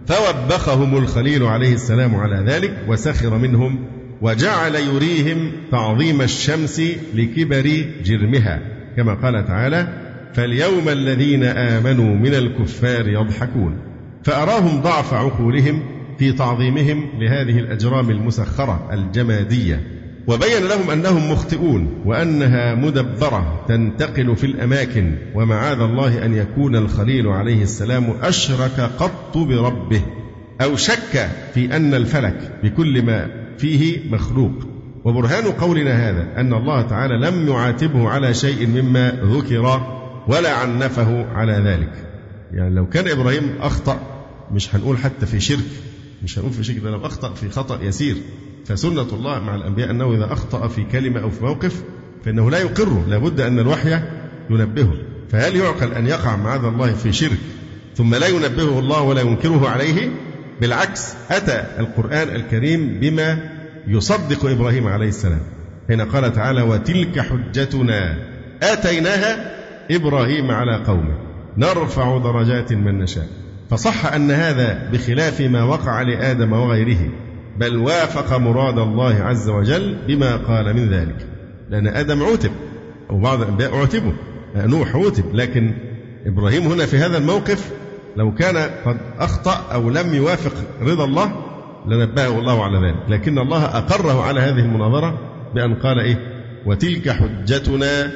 فوبخهم الخليل عليه السلام على ذلك وسخر منهم، وجعل يريهم تعظيم الشمس لكبر جرمها، كما قال تعالى: فاليوم الذين آمنوا من الكفار يضحكون. فأراهم ضعف عقولهم في تعظيمهم لهذه الأجرام المسخرة الجمادية، وبين لهم أنهم مخطئون وأنها مدبرة تنتقل في الأماكن، ومعاذ الله أن يكون الخليل عليه السلام أشرك قط بربه أو شك في أن الفلك بكل ما فيه مخلوق. وبرهان قولنا هذا أن الله تعالى لم يعاتبه على شيء مما ذكر ولا عنفه على ذلك. يعني لو كان إبراهيم أخطأ، مش هنقول حتى في شرك، مش هنقول في شرك، ده لو أخطأ في خطأ يسير، فسنة الله مع الأنبياء أنه إذا أخطأ في كلمة أو في موقف فإنه لا يقره، لابد أن الوحي ينبهه. فهل يعقل أن يقع معاذ الله في شرك ثم لا ينبهه الله ولا ينكره عليه؟ بالعكس، أتى القرآن الكريم بما يصدق إبراهيم عليه السلام، حين قال تعالى: وتلك حجتنا آتيناها إبراهيم على قومه نرفع درجات من نشاء. فصح أن هذا بخلاف ما وقع لآدم وغيره، بل وافق مراد الله عز وجل بما قال من ذلك، لأن آدم عوتب وبعض الأنبياء عوتبوا، نوح عوتب، لكن إبراهيم هنا في هذا الموقف لو كان قد أخطأ أو لم يوافق رضا الله لنبهه الله على ذلك، لكن الله أقره على هذه المناظرة بأن قال: وتلك حجتنا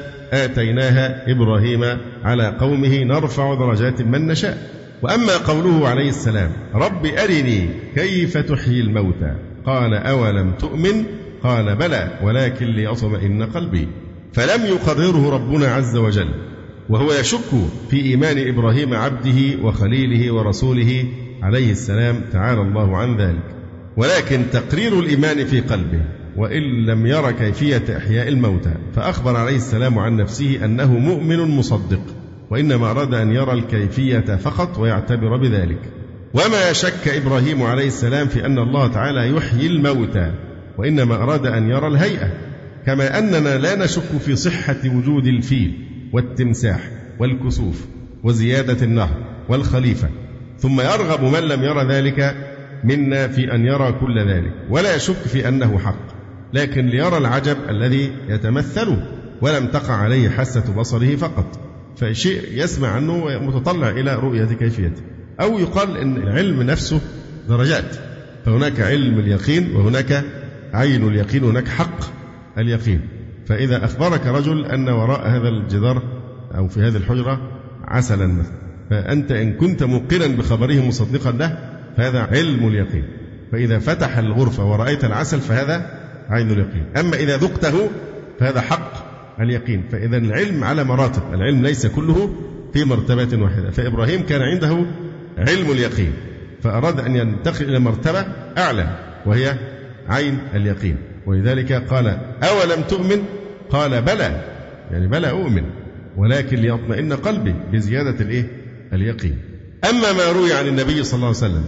آتيناها إبراهيم على قومه نرفع درجات من نشاء. وأما قوله عليه السلام: رب أرني كيف تحيي الموتى، قال: أولم تؤمن؟ قال: بلى ولكن ليطمئن قلبي. فلم يقرره ربنا عز وجل وهو يشك في إيمان إبراهيم عبده وخليله ورسوله عليه السلام، تعالى الله عن ذلك، ولكن تقرير الإيمان في قلبه، وإن لم ير كيفية إحياء الموتى. فأخبر عليه السلام عن نفسه أنه مؤمن مصدق، وإنما أراد أن يرى الكيفية فقط ويعتبر بذلك. وما شك إبراهيم عليه السلام في أن الله تعالى يحيي الموتى، وإنما أراد أن يرى الهيئة، كما أننا لا نشك في صحة وجود الفيل والتمساح والكسوف وزيادة النهر والخليفة، ثم يرغب من لم يرى ذلك منا في أن يرى كل ذلك، ولا يشك في أنه حق، لكن ليرى العجب الذي يتمثله ولم تقع عليه حاسة بصره فقط، فشيء يسمع عنه ومتطلع إلى رؤية كيفيته. أو يقال إن العلم نفسه درجات، فهناك علم اليقين وهناك عين اليقين وهناك حق اليقين. فإذا أخبرك رجل أن وراء هذا الجدار أو في هذه الحجرة عسلا مثلا، فأنت إن كنت موقنا بخبره مصدقا له فهذا علم اليقين، فإذا فتح الغرفة ورأيت العسل فهذا عين اليقين. أما إذا ذقته فهذا حق اليقين. فإذا العلم على مراتب، العلم ليس كله في مرتبة واحدة. فإبراهيم كان عنده علم اليقين، فأراد أن ينتقل إلى مرتبة أعلى وهي عين اليقين، ولذلك قال: أولم تؤمن؟ قال: بلى، يعني بلى أؤمن، ولكن ليطمئن قلبي، بزيادة اليقين. أما ما روي عن النبي صلى الله عليه وسلم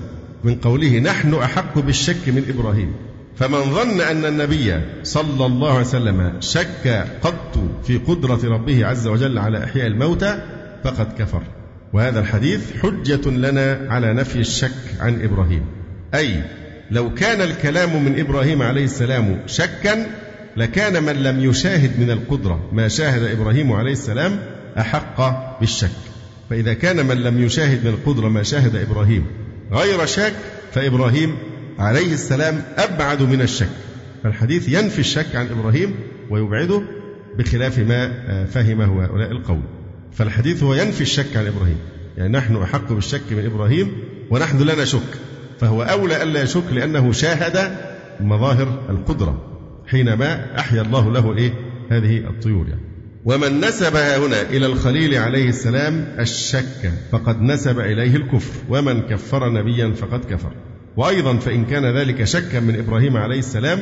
من قوله نحن أحق بالشك من إبراهيم. فمن ظن أن النبي صلى الله عليه وسلم شك قط في قدرة ربه عز وجل على إحياء الموتى فقد كفر. وهذا الحديث حجة لنا على نفي الشك عن إبراهيم، أي لو كان الكلام من إبراهيم عليه السلام شكا لكان من لم يشاهد من القدرة ما شاهد إبراهيم عليه السلام أحق بالشك. فإذا كان من لم يشاهد من القدرة ما شاهد إبراهيم غير شاك فإبراهيم عليه السلام أبعد من الشك. فالحديث ينفي الشك عن إبراهيم ويبعده بخلاف ما فهمه هؤلاء القوم. فالحديث هو ينفي الشك عن إبراهيم، يعني نحن أحق بالشك من إبراهيم ونحن لا نشك، فهو أولى ألا يشك لأنه شاهد مظاهر القدرة حينما أحيا الله له هذه الطيور يعني. ومن نسب هنا إلى الخليل عليه السلام الشك فقد نسب إليه الكفر، ومن كفر نبيا فقد كفر. وأيضا فإن كان ذلك شكا من إبراهيم عليه السلام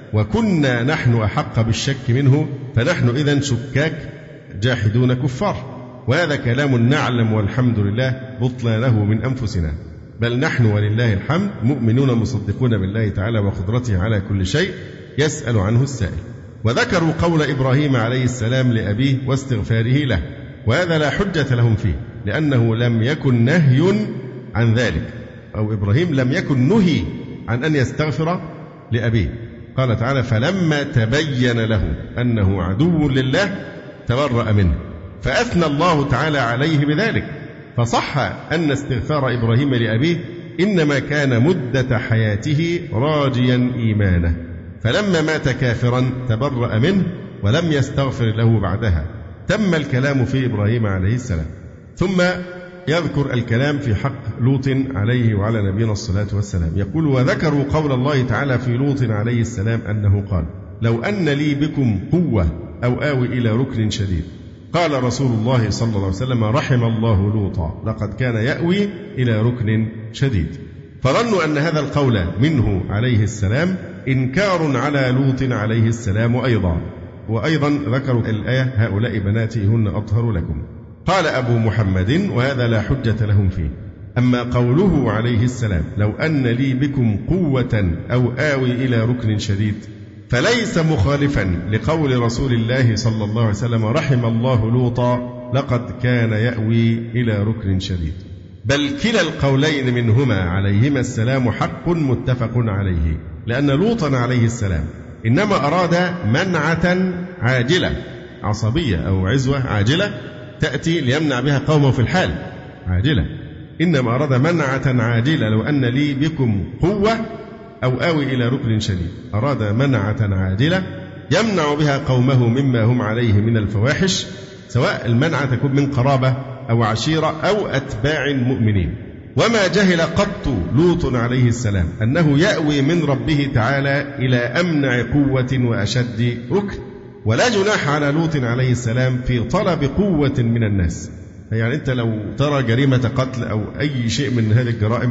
وكنا نحن أحق بالشك منه فنحن إذن شكاك جاحدون كفار. وهذا كلام نعلم والحمد لله بطلانه من أنفسنا، بل نحن ولله الحمد مؤمنون مصدقون بالله تعالى وقدرته على كل شيء يسأل عنه السائل. وذكروا قول إبراهيم عليه السلام لأبيه واستغفاره له، وهذا لا حجة لهم فيه لأنه لم يكن نهي عن ذلك، أو إبراهيم لم يكن نهي عن أن يستغفر لأبيه. قال تعالى فلما تبين له أنه عدو لله تبرأ منه، فأثنى الله تعالى عليه بذلك. فصح أن استغفار إبراهيم لأبيه إنما كان مدة حياته راجيا إيمانه، فلما مات كافرا تبرأ منه ولم يستغفر له بعدها. تم الكلام في إبراهيم عليه السلام. ثم يذكر الكلام في حق لوط عليه وعلى نبينا الصلاة والسلام. يقول وذكروا قول الله تعالى في لوط عليه السلام أنه قال لو أن لي بكم قوة أو آوي إلى ركن شديد. قال رسول الله صلى الله عليه وسلم رحم الله لوطا لقد كان يأوي إلى ركن شديد. فظنوا أن هذا القول منه عليه السلام إنكار على لوط عليه السلام أيضا. وأيضا ذكروا الآية هؤلاء بناتي هن أطهر لكم. قال أبو محمد وهذا لا حجة لهم فيه. أما قوله عليه السلام لو أن لي بكم قوة أو آوي إلى ركن شديد فليس مخالفا لقول رسول الله صلى الله عليه وسلم رحم الله لوطا لقد كان يأوي إلى ركن شديد، بل كلا القولين منهما عليهما السلام حق متفق عليه، لأن لوطا عليه السلام إنما أراد منعة عاجلة عصبية أو عزوة عاجلة تأتي ليمنع بها قومه في الحال عاجلة، إنما أراد منعة عاجلة لو أن لي بكم قوة أو آوي إلى ركن شديد. أراد منعة عاجلة يمنع بها قومه مما هم عليه من الفواحش، سواء المنعة تكون من قرابة أو عشيرة أو أتباع مؤمنين. وما جهل قط لوط عليه السلام أنه يأوي من ربه تعالى إلى أمنع قوة وأشد ركن، ولا جناح على لوط عليه السلام في طلب قوة من الناس. يعني أنت لو ترى جريمة قتل أو أي شيء من هذه الجرائم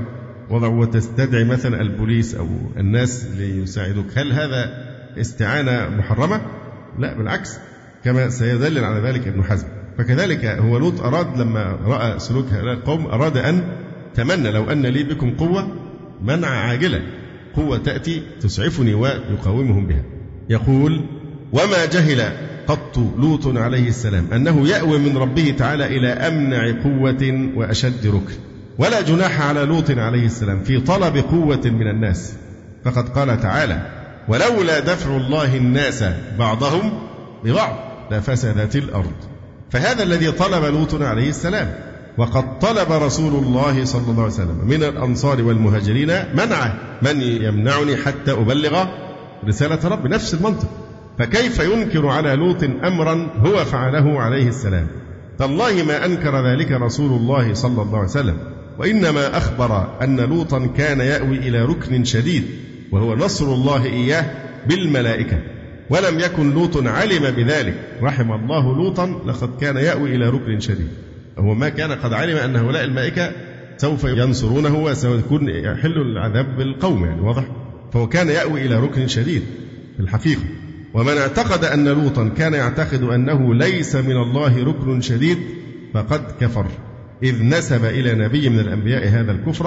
وتستدعي مثلا البوليس أو الناس ليساعدوك، هل هذا استعانة محرمة؟ لا بالعكس، كما سيدلل على ذلك ابن حزم. فكذلك هو لوط أراد لما رأى سلوك هؤلاء القوم أراد أن تمنى لو أن لي بكم قوة، منع عاجلة، قوة تأتي تسعفني ويقاومهم بها. يقول وما جهل قط لوط عليه السلام أنه يأوي من ربه تعالى إلى أمنع قوة وأشد ركن، ولا جناح على لوط عليه السلام في طلب قوة من الناس، فقد قال تعالى ولولا دفع الله الناس بعضهم ببعض لفسدت الأرض. فهذا الذي طلب لوط عليه السلام، وقد طلب رسول الله صلى الله عليه وسلم من الأنصار والمهاجرين منعه، من يمنعني حتى أبلغ رسالة رب، نفس المنطق. فكيف ينكر على لوط أمرا هو فعله عليه السلام؟ تالله ما أنكر ذلك رسول الله صلى الله عليه وسلم، وإنما أخبر أن لوطا كان يأوي إلى ركن شديد وهو نصر الله إياه بالملائكة، ولم يكن لوط علم بذلك. رحم الله لوطا لقد كان يأوي إلى ركن شديد، هو ما كان قد علم أن هؤلاء الملائكة سوف ينصرونه وسيكون يحل العذاب بالقوم، يعني واضح. فهو كان يأوي إلى ركن شديد في الحقيقة. ومن اعتقد أن لوطا كان يعتقد أنه ليس من الله ركن شديد فقد كفر، إذ نسب إلى نبي من الأنبياء هذا الكفر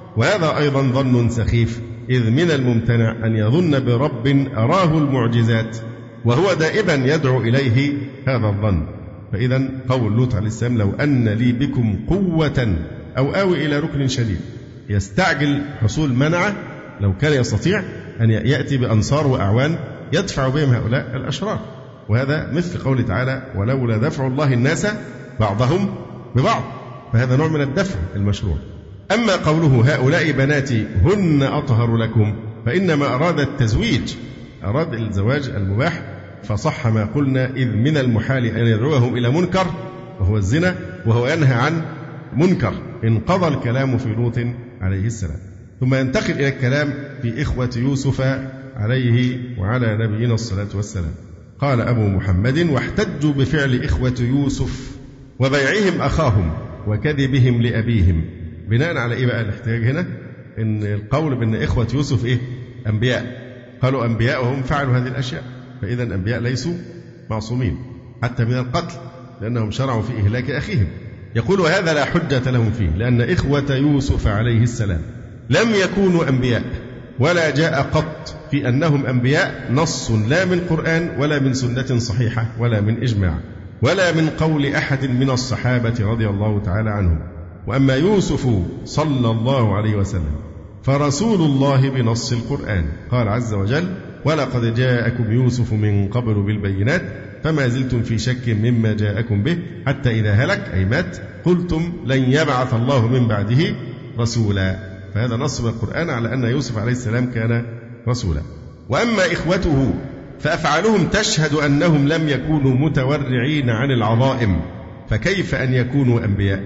وهذا أيضا ظن سخيف، إذ من الممتنع أن يظن برب أراه المعجزات وهو دائما يدعو إليه هذا الظن. فإذا قول لوط عليه السلام لو أن لي بكم قوة أو آوي إلى ركن شديد، يستعجل حصول منعه لو كان يستطيع أن يأتي بأنصار وأعوان يدفع بهم هؤلاء الأشرار. وهذا مثل قوله تعالى ولولا دفع الله الناس بعضهم ببعض، فهذا نوع من الدفع المشروع. أما قوله هؤلاء بناتي هن أطهر لكم، فإنما أراد التزويج، أراد الزواج المباح، فصح ما قلنا، إذ من المحال أن يدعوهم إلى منكر وهو الزنا وهو ينهى عن منكر. انقضى الكلام في لوط عليه السلام. ثم ينتقل إلى الكلام في إخوة يوسف عليه وعلى نبينا الصلاة والسلام. قال أبو محمد واحتجوا بفعل إخوة يوسف وبيعهم أخاهم وكذبهم لأبيهم. بناء على إيه بقى الاحتجاج هنا؟ إن القول بأن إخوة يوسف إيه؟ أنبياء. قالوا أنبياء وهم فعلوا هذه الأشياء، فإذا الأنبياء ليسوا معصومين حتى من القتل لأنهم شرعوا في إهلاك أخيهم. يقول وهذا لا حجة لهم فيه، لأن إخوة يوسف عليه السلام لم يكونوا أنبياء، ولا جاء قط في أنهم أنبياء نص لا من قرآن ولا من سنة صحيحة ولا من إجماع ولا من قول أحد من الصحابة رضي الله تعالى عنهم. وأما يوسف صلى الله عليه وسلم فرسول الله بنص القرآن، قال عز وجل ولقد جاءكم يوسف من قبل بالبينات فما زلتم في شك مما جاءكم به حتى إذا هلك أي مات قلتم لن يبعث الله من بعده رسولا. فهذا نص من القرآن على أن يوسف عليه السلام كان رسولا. وأما إخوته فأفعالهم تشهد أنهم لم يكونوا متورعين عن العظائم، فكيف أن يكونوا أنبياء؟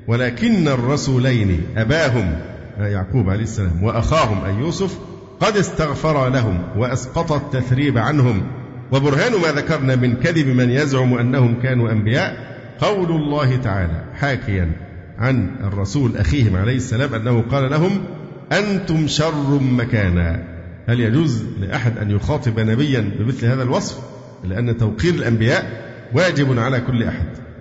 ولكن الرسولين أباهم يعقوب عليه السلام وأخاهم أي يوسف قد استغفر لهم وأسقط التثريب عنهم. وبرهان ما ذكرنا من كذب من يزعم أنهم كانوا أنبياء قول الله تعالى حاكيا عن الرسول أخيهم عليه السلام أنه قال لهم أنتم شر مكانا. هل يجوز لأحد أن يخاطب نبيا بمثل هذا الوصف؟ لأن توقير الأنبياء واجب على كل أحد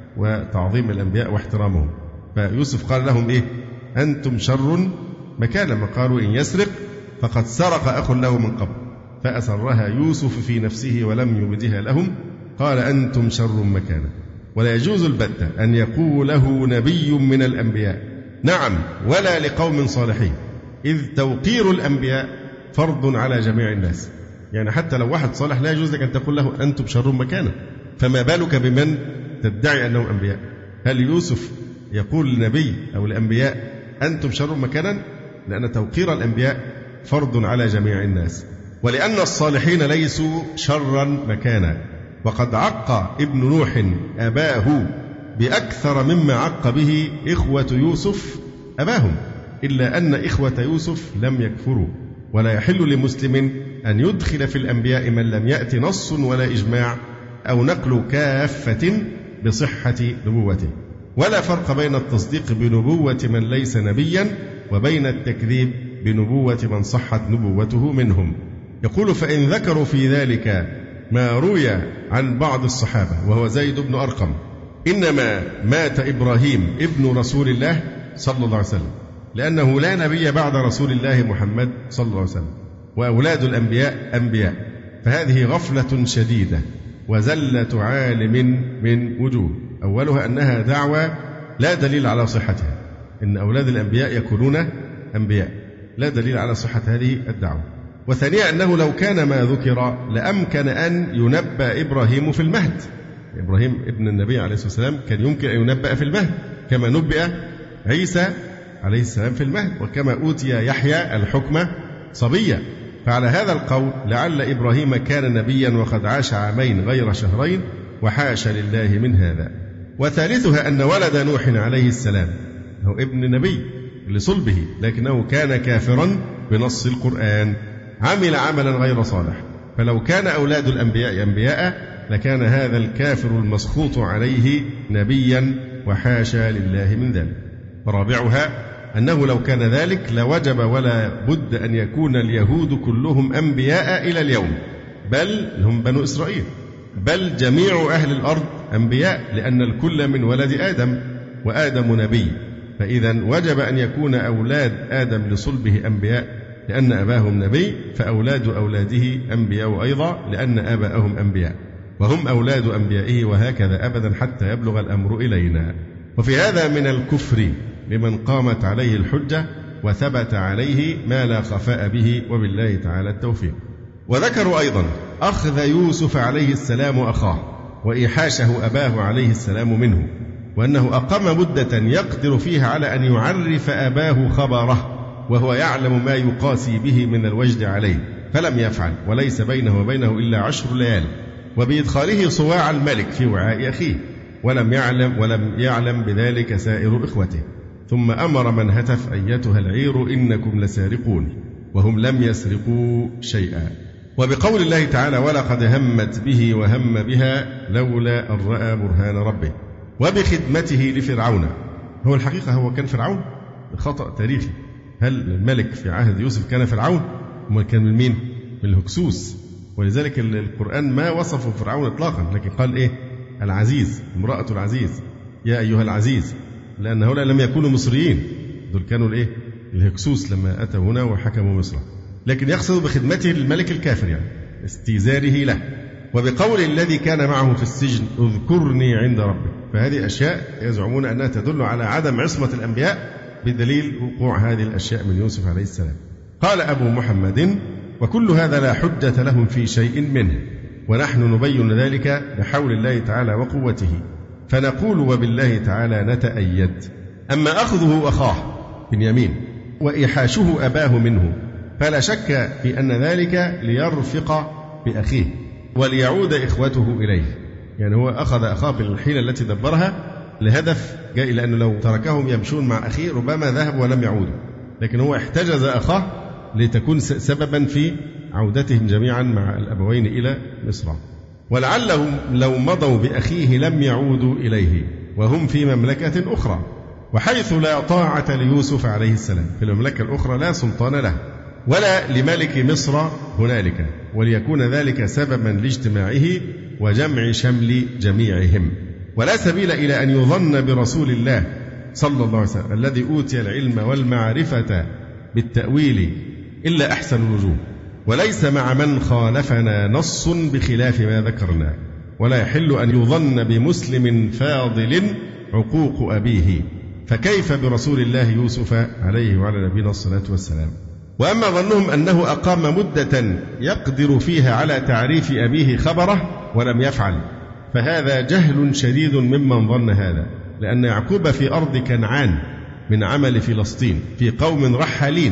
وتعظيم الأنبياء واحترامهم. فيوسف قال لهم إيه؟ أنتم شر مكانا. لما قالوا إن يسرق فقد سرق أخ له من قبل فأسرها يوسف في نفسه ولم يبدها لهم قال أنتم شر مكانا. ولا يجوز البتة أن يقوله نبي من الأنبياء، نعم، ولا لقوم صالحين، إذ توقير الأنبياء فرض على جميع الناس. يعني حتى لو واحد صالح لا يجوز لك أن تقول له أنتم شر مكانا، فما بالك بمن تدعي أنهم أنبياء؟ هل يوسف يقول للنبي أو الأنبياء أنتم شر مكانا؟ لأن توقير الأنبياء فرض على جميع الناس، ولأن الصالحين ليسوا شرا مكانا. وقد عق ابن نوح أباه بأكثر مما عق به إخوة يوسف أباهم، إلا أن إخوة يوسف لم يكفروا. ولا يحل لمسلم أن يدخل في الأنبياء من لم يأت نص ولا إجماع أو نقل كافة بصحة نبوته. ولا فرق بين التصديق بنبوة من ليس نبيا وبين التكذيب بنبوة من صحت نبوته منهم. يقول فإن ذكروا في ذلك ما روي عن بعض الصحابة وهو زيد بن أرقم إنما مات إبراهيم ابن رسول الله صلى الله عليه وسلم لأنه لا نبي بعد رسول الله محمد صلى الله عليه وسلم وأولاد الأنبياء أنبياء، فهذه غفلة شديدة وزلة عالم من وجوه. أولها أنها دعوة لا دليل على صحتها، إن أولاد الأنبياء يكونون أنبياء، لا دليل على صحة هذه الدعوة. وثانيا أنه لو كان ما ذكر لأمكن أن ينبأ إبراهيم في المهد. إبراهيم ابن النبي عليه الصلاة والسلام كان يمكن أن ينبأ في المهد كما نبأ عيسى عليه السلام في المهد، وكما أوتي يحيى الحكم صبيا. فعلى هذا القول لعل إبراهيم كان نبيا وقد عاش عامين غير شهرين، وحاشا لله من هذا. وثالثها أن ولد نوح عليه السلام هو ابن نبي لصلبه، لكنه كان كافرا بنص القرآن، عمل عملا غير صالح. فلو كان أولاد الأنبياء أنبياء لكان هذا الكافر المسخوط عليه نبيا، وحاشا لله من ذلك. ورابعها أنه لو كان ذلك لوجب ولا بد أن يكون اليهود كلهم أنبياء إلى اليوم، بل هم بنو إسرائيل، بل جميع أهل الأرض أنبياء، لأن الكل من ولد آدم، وآدم نبي. فإذا وجب أن يكون أولاد آدم لصلبه أنبياء لأن أباهم نبي، فأولاد أولاده أنبياء أيضا لأن آباءهم أنبياء، وهم أولاد أنبيائه، وهكذا أبدا حتى يبلغ الأمر إلينا. وفي هذا من الكفر بمن قامت عليه الحجة وثبت عليه ما لا خفاء به، وبالله تعالى التوفيق. وذكروا أيضا أخذ يوسف عليه السلام أخاه وإيحاشه أباه عليه السلام منه، وأنه أقام مدة يقدر فيها على أن يعرف أباه خبره وهو يعلم ما يقاسي به من الوجد عليه، فلم يفعل، وليس بينه وبينه إلا 10 ليال، وبإدخاله صواع الملك في وعاء أخيه، ولم يعلم بذلك سائر إخوته. ثم أمر من هتف: أيتها العير إنكم لسارقون، وهم لم يسرقوا شيئا. وبقول الله تعالى: ولقد همت به وهم بها لولا أن رأى برهان ربه. وبخدمته لفرعون، هو الحقيقة هو كان فرعون، خطأ تاريخي. هل الملك في عهد يوسف كان فرعون؟ وما كان من مين؟ من الهكسوس. ولذلك القرآن ما وصفه فرعون إطلاقا، لكن قال إيه؟ العزيز، امرأة العزيز، يا أيها العزيز، لأن هؤلاء لم يكونوا مصريين، دول كانوا الإيه؟ الهكسوس لما أتوا هنا وحكموا مصر. لكن يقصد بخدمته للملك الكافر، يعني استيزاره له. وبقول الذي كان معه في السجن: اذكرني عند ربك. فهذه أشياء يزعمون أنها تدل على عدم عصمة الأنبياء بدليل وقوع هذه الأشياء من يوسف عليه السلام. قال أبو محمد: وكل هذا لا حجة لهم في شيء منه، ونحن نبين ذلك بحول الله تعالى وقوته، فنقول وبالله تعالى نتأيد. أما أخذه أخاه بنيامين وإيحاشه أباه منه فلا شك في أن ذلك ليرفق بأخيه وليعود إخوته إليه، يعني هو أخذ أخاه بالحيلة التي دبرها لهدف جاء، لأنه لو تركهم يمشون مع أخيه ربما ذهبوا ولم يعودوا، لكن هو احتجز أخاه لتكون سببا في عودتهم جميعا مع الأبوين إلى مصر. ولعلهم لو مضوا بأخيه لم يعودوا إليه وهم في مملكة أخرى، وحيث لا طاعة ليوسف عليه السلام في المملكة الأخرى لا سلطان له ولا لملك مصر هنالك، وليكون ذلك سببا لاجتماعه وجمع شمل جميعهم. ولا سبيل إلى أن يظن برسول الله صلى الله عليه وسلم الذي أوتي العلم والمعرفة بالتأويل إلا أحسن الوجوه، وليس مع من خالفنا نص بخلاف ما ذكرنا، ولا يحل أن يظن بمسلم فاضل عقوق أبيه، فكيف برسول الله يوسف عليه وعلى نبينا الصلاة والسلام. وأما ظنهم أنه أقام مدة يقدر فيها على تعريف أبيه خبره ولم يفعل، فهذا جهل شديد ممن ظن هذا، لأن يعقوب في أرض كنعان من عمل فلسطين في قوم رحالين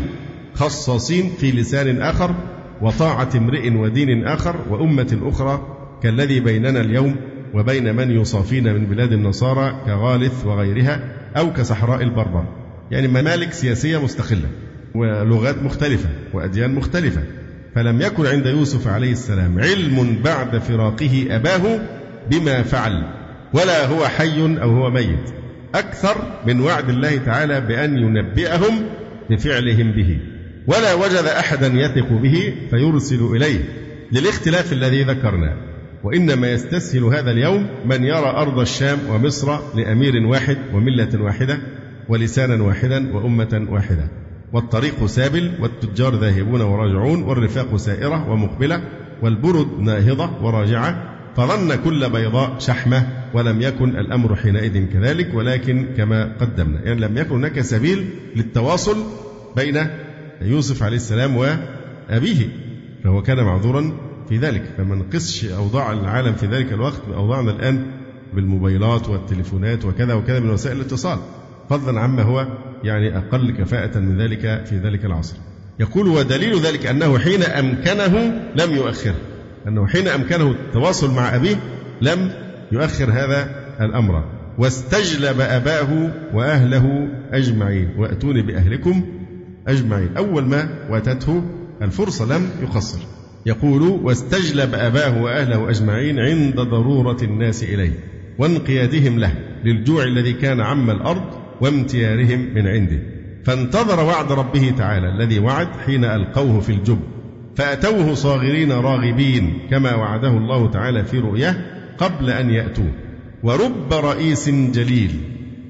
خصاصين في لسان آخر وطاعة امرئ ودين آخر وأمة أخرى، كالذي بيننا اليوم وبين من يصافين من بلاد النصارى كغالث وغيرها أو كصحراء البربر، يعني ممالك سياسية مستقلة ولغات مختلفة وأديان مختلفة. فلم يكن عند يوسف عليه السلام علم بعد فراقه أباه بما فعل، ولا هو حي أو هو ميت، أكثر من وعد الله تعالى بأن ينبئهم بفعلهم به، ولا وجد أحدا يثق به فيرسل إليه للاختلاف الذي ذكرنا. وإنما يستسهل هذا اليوم من يرى أرض الشام ومصر لأمير واحد وملة واحدة ولسانا واحدا وأمة واحدة، والطريق سابل والتجار ذاهبون وراجعون والرفاق سائرة ومقبلة والبرد ناهضة وراجعة، فظن كل بيضاء شحمة، ولم يكن الأمر حينئذ كذلك، ولكن كما قدمنا، يعني لم يكن هناك سبيل للتواصل بين يوسف عليه السلام وأبيه، فهو كان معذورا في ذلك. فما نقصش أوضاع العالم في ذلك الوقت بأوضاعنا الآن بالموبايلات والتليفونات وكذا وكذا من وسائل الاتصال، فضلا عما هو يعني أقل كفاءة من ذلك في ذلك العصر. يقول: ودليل ذلك أنه حين أمكنه لم يؤخره، أنه حين أمكنه التواصل مع أبيه لم يؤخر هذا الأمر. واستجلب أباه وأهله أجمعين، وأتوني بأهلكم أجمعين، أول ما واتته الفرصة لم يقصر. يقول: واستجلب أباه وأهله أجمعين عند ضرورة الناس إليه وانقيادهم له للجوع الذي كان عم الأرض وامتيارهم من عنده، فانتظر وعد ربه تعالى الذي وعد حين ألقوه في الجب، فأتوه صاغرين راغبين كما وعده الله تعالى في رؤياه قبل أن يأتوه. ورب رئيس جليل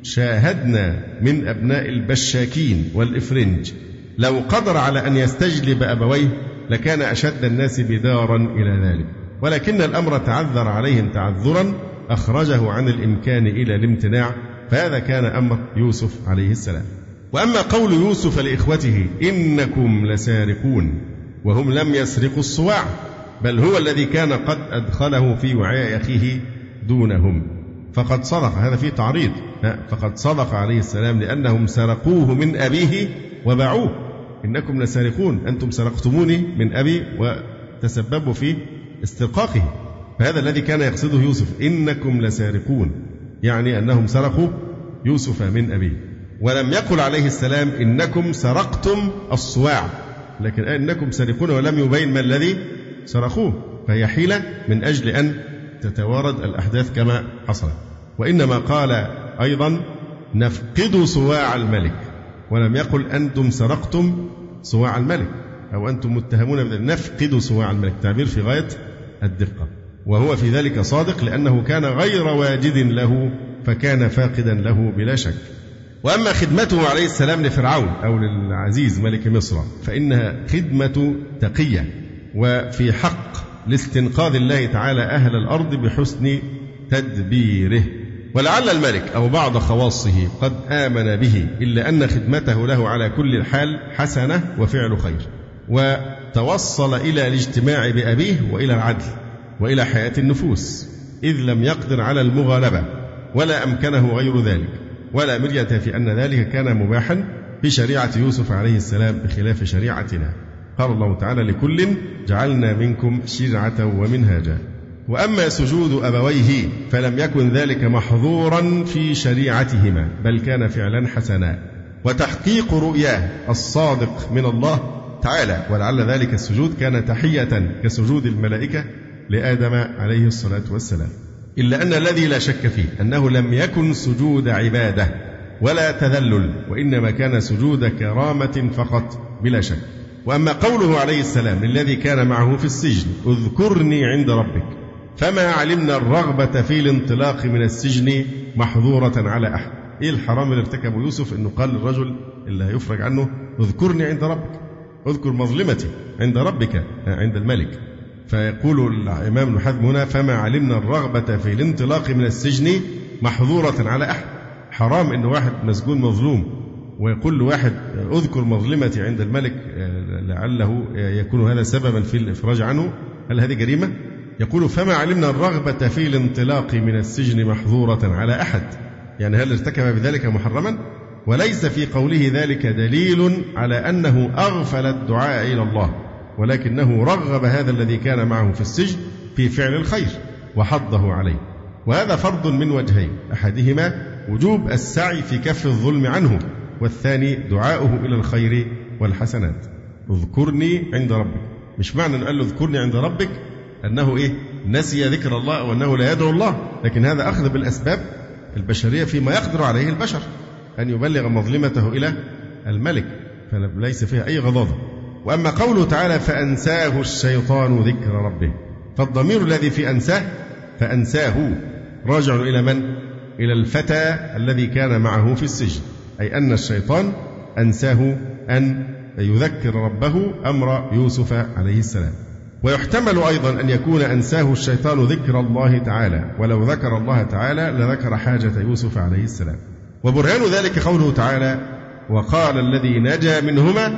شاهدنا من أبناء البشاكين والإفرنج لو قدر على أن يستجلب أبويه لكان أشد الناس بدارا إلى ذلك، ولكن الأمر تعذر عليهم تعذرا أخرجه عن الإمكان إلى الامتناع، فهذا كان أمر يوسف عليه السلام. وأما قول يوسف لإخوته إنكم لسارقون وهم لم يسرقوا الصواع، بل هو الذي كان قد أدخله في وعاء أخيه دونهم، فقد صدق، هذا فيه تعريض، فقد صدق عليه السلام لأنهم سرقوه من أبيه وباعوه. إنكم لسارقون، أنتم سرقتموني من أبي وتسببوا في استرقاقه، فهذا الذي كان يقصده يوسف، إنكم لسارقون، يعني أنهم سرقوا يوسف من أبيه. ولم يقل عليه السلام إنكم سرقتم الصواع، لكن إنكم سارقون، ولم يبين ما الذي سرقوه، فهي حيلة من أجل أن تتوارد الأحداث كما حصل. وإنما قال أيضا نفقد صواع الملك، ولم يقل أنتم سرقتم صواع الملك أو أنتم متهمون نفقد صواع الملك، تعبير في غاية الدقة، وهو في ذلك صادق لأنه كان غير واجد له فكان فاقدا له بلا شك. وأما خدمته عليه السلام لفرعون أو للعزيز ملك مصر فإنها خدمة تقية، وفي حق لاستنقاذ الله تعالى أهل الأرض بحسن تدبيره. ولعل الملك أو بعض خواصه قد آمن به، إلا أن خدمته له على كل الحال حسنة وفعل خير، وتوصل إلى الاجتماع بأبيه وإلى العدل وإلى حياة النفوس، إذ لم يقدر على المغالبة ولا أمكنه غير ذلك، ولا مرية في أن ذلك كان مباحا بشريعة يوسف عليه السلام بخلاف شريعتنا. قال الله تعالى لكل جعلنا منكم شرعة ومنهاجا. وأما سجود أبويه فلم يكن ذلك محظورا في شريعتهما، بل كان فعلا حسنا وتحقيق رؤياه الصادق من الله تعالى، ولعل ذلك السجود كان تحية كسجود الملائكة لآدم عليه الصلاة والسلام، إلا أن الذي لا شك فيه أنه لم يكن سجود عبادة ولا تذلل، وإنما كان سجود كرامة فقط بلا شك. وأما قوله عليه السلام الذي كان معه في السجن اذكرني عند ربك، فما علمنا الرغبة في الانطلاق من السجن محظورة على أحد. إيه الحرام اللي ارتكبه يوسف؟ إنه قال للرجل اللي هيفرج عنه اذكرني عند ربك، اذكر مظلمتي عند ربك عند الملك. فيقول الإمام ابن حزم هنا فما علمنا الرغبة في الانطلاق من السجن محظورة على أحد. حرام إنه واحد مسجون مظلوم ويقول له واحد اذكر مظلمتي عند الملك لعله يكون هذا سببا في الإفراج عنه، هل هذه جريمة؟ يقول فما علمنا الرغبة في الانطلاق من السجن محظورة على أحد، يعني هل ارتكب بذلك محرما؟ وليس في قوله ذلك دليل على أنه أغفل الدعاء إلى الله، ولكنه رغب هذا الذي كان معه في السجن في فعل الخير وحضه عليه، وهذا فرض من وجهين، أحدهما وجوب السعي في كف الظلم عنه، والثاني دعاؤه إلى الخير والحسنات. اذكرني عند ربك، مش معنى أنه قال له اذكرني عند ربك أنه نسي ذكر الله أو أنه لا يدعو الله، لكن هذا أخذ بالأسباب البشرية فيما يقدر عليه البشر أن يبلغ مظلمته إلى الملك، فليس فيها أي غضاضة. وأما قوله تعالى فأنساه الشيطان ذكر ربه، فالضمير الذي في أنساه فأنساه راجع إلى من؟ إلى الفتى الذي كان معه في السجن، أي أن الشيطان أنساه أن يذكر ربه أمر يوسف عليه السلام. ويحتمل أيضا أن يكون أنساه الشيطان ذكر الله تعالى، ولو ذكر الله تعالى لذكر حاجة يوسف عليه السلام. وبرهان ذلك قوله تعالى وقال الذي نجا منهما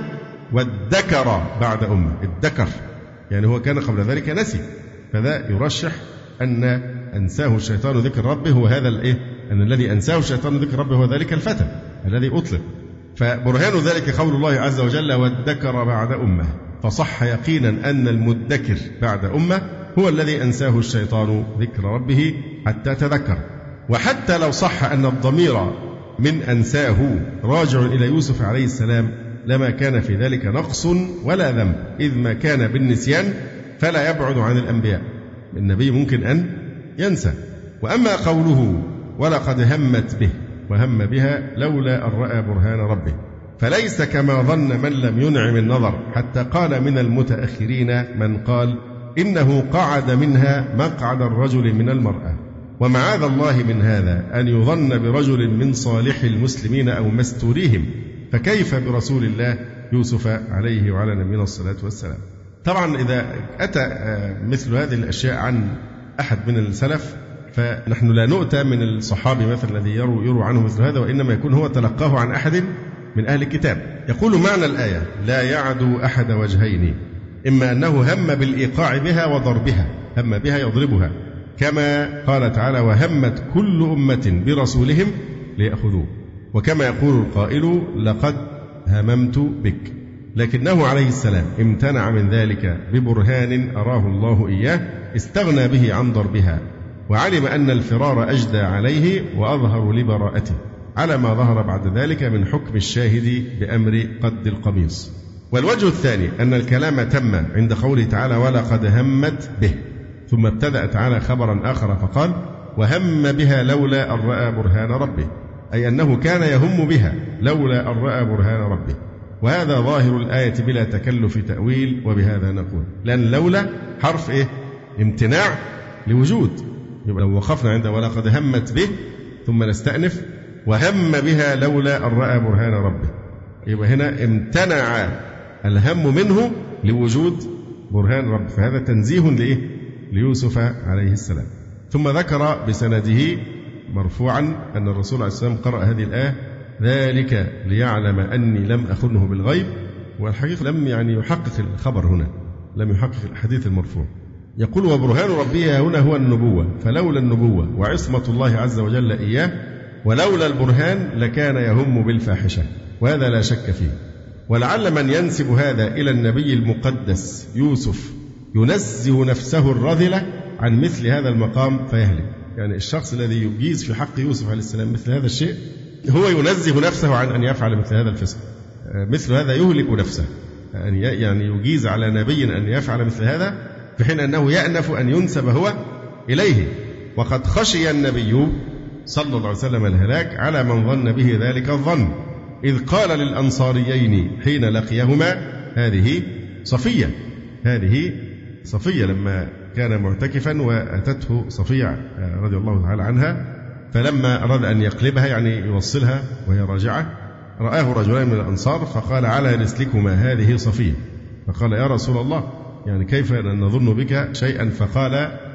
وادكر بعد أمة. الدكر يعني هو كان قبل ذلك نسي، فذا يرشح أن أنساه الشيطان ذكر ربه، وهذا أن الذي أنساه الشيطان ذكر ربه هو ذلك الفتى الذي أطلق. فبرهان ذلك قول الله عز وجل وادكر بعد أمة، فصح يقينا أن المدكر بعد أمة هو الذي أنساه الشيطان ذكر ربه حتى تذكر. وحتى لو صح أن الضمير من أنساه راجع إلى يوسف عليه السلام لما كان في ذلك نقص ولا ذنب، إذ ما كان بالنسيان فلا يبعد عن الأنبياء، النبي ممكن أن ينسى. وأما قوله ولقد همت به وهم بها لولا أن رأى برهان ربه، فليس كما ظن من لم ينعم النظر، حتى قال من المتأخرين من قال إنه قعد منها مقعد الرجل من المرأة، ومعاذ الله من هذا أن يظن برجل من صالح المسلمين أو مستوريهم، فكيف برسول الله يوسف عليه وعلى نبينا الصلاة والسلام. طبعا إذا أتى مثل هذه الأشياء عن أحد من السلف فنحن لا نؤتى من الصحابي مثلا الذي يروي عنه مثل هذا، وإنما يكون هو تلقاه عن أحد من أهل الكتاب. يقول معنى الآية: لا يعدو أحد وجهين، إما أنه هم بالإيقاع بها وضربها، هم بها يضربها، كما قال تعالى: وهمت كل أمة برسولهم ليأخذوه، وكما يقول القائل: لقد هممت بك. لكنه عليه السلام امتنع من ذلك ببرهان أراه الله إياه، استغنى به عن ضربها، وعلم أن الفرار أجدى عليه وأظهر لبراءته، على ما ظهر بعد ذلك من حكم الشاهد بأمر قد القميص. والوجه الثاني أن الكلام تم عند قوله تعالى: ولقد همت به، ثم ابتدأ تعالى خبرا آخر فقال: وهم بها لولا أن رأى برهان ربه، أي أنه كان يهم بها لولا أن رأى برهان ربه. وهذا ظاهر الآية بلا تكلف تأويل، وبهذا نقول لأن لولا حرف امتناع لوجود، يبقى لو وقفنا عند ولقد همت به ثم نستأنف وهم بها لولا أن رأى برهان ربه، يبقى هنا امتنع الهم منه لوجود برهان رب، فهذا تنزيه ليوسف عليه السلام. ثم ذكر بسنده مرفوعا أن الرسول عليه السلام قرأ هذه الآية: ذلك ليعلم أني لم أخنه بالغيب. والحقيقة لم يحقق الخبر هنا، لم يحقق الحديث المرفوع. يقول: وبرهان ربي هنا هو النبوة، فلولا النبوة وعصمة الله عز وجل إياه ولولا البرهان لكان يهم بالفاحشة، وهذا لا شك فيه. ولعل من ينسب هذا إلى النبي المقدس يوسف ينزه نفسه الرذلة عن مثل هذا المقام فيهلك. يعني الشخص الذي يجيز في حق يوسف عليه السلام مثل هذا الشيء هو ينزه نفسه عن أن يفعل مثل هذا الفسق، مثل هذا يهلك نفسه، يعني يجيز على نبي أن يفعل مثل هذا في حين أنه يأنف أن ينسب هو إليه. وقد خشي النبي صلى الله عليه وسلم الهلاك على من ظن به ذلك الظن، إذ قال للأنصاريين حين لقيهما: هذه صفية لما كان معتكفا وأتته صفية رضي الله تعالى عنها، فلما أراد أن يقلبها يعني يوصلها وهي راجعة رآه رجلان من الأنصار فقال: على رسلكما هذه صفية. فقال: يا رسول الله، يعني كيف نظن بك شيئا؟ فقال: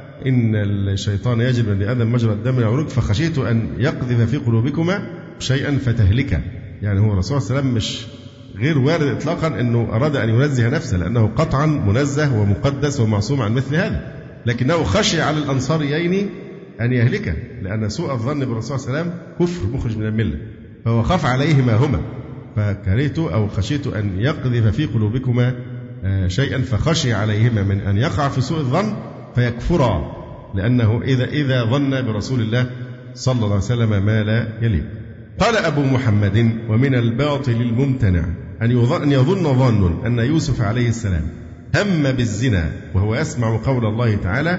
إن الشيطان يجب أن يأذن مجرى الدم والعروق، فخشيت أن يقذف في قلوبكما شيئا فتهلك. يعني هو الرسول صلى الله عليه وسلم مش غير وارد إطلاقا أنه أراد أن ينزه نفسه، لأنه قطعا منزه ومقدس ومعصوم عن مثل هذا، لكنه خشي على الأنصاريين أن يهلك، لأن سوء الظن بالرسول صلى الله عليه وسلم كفر مخرج من الملة، فهو خاف عليهما هما، فكرهت أو خشيت أن يقذف في قلوبكما شيئا، فخشي عليهما من أن يقع في سوء الظن فيكفرا، لأنه إذا ظن برسول الله صلى الله عليه وسلم ما لا يليق. قال أبو محمد: ومن الباطل الممتنع أن يظن ظان أن يوسف عليه السلام هم بالزنا وهو يسمع قول الله تعالى: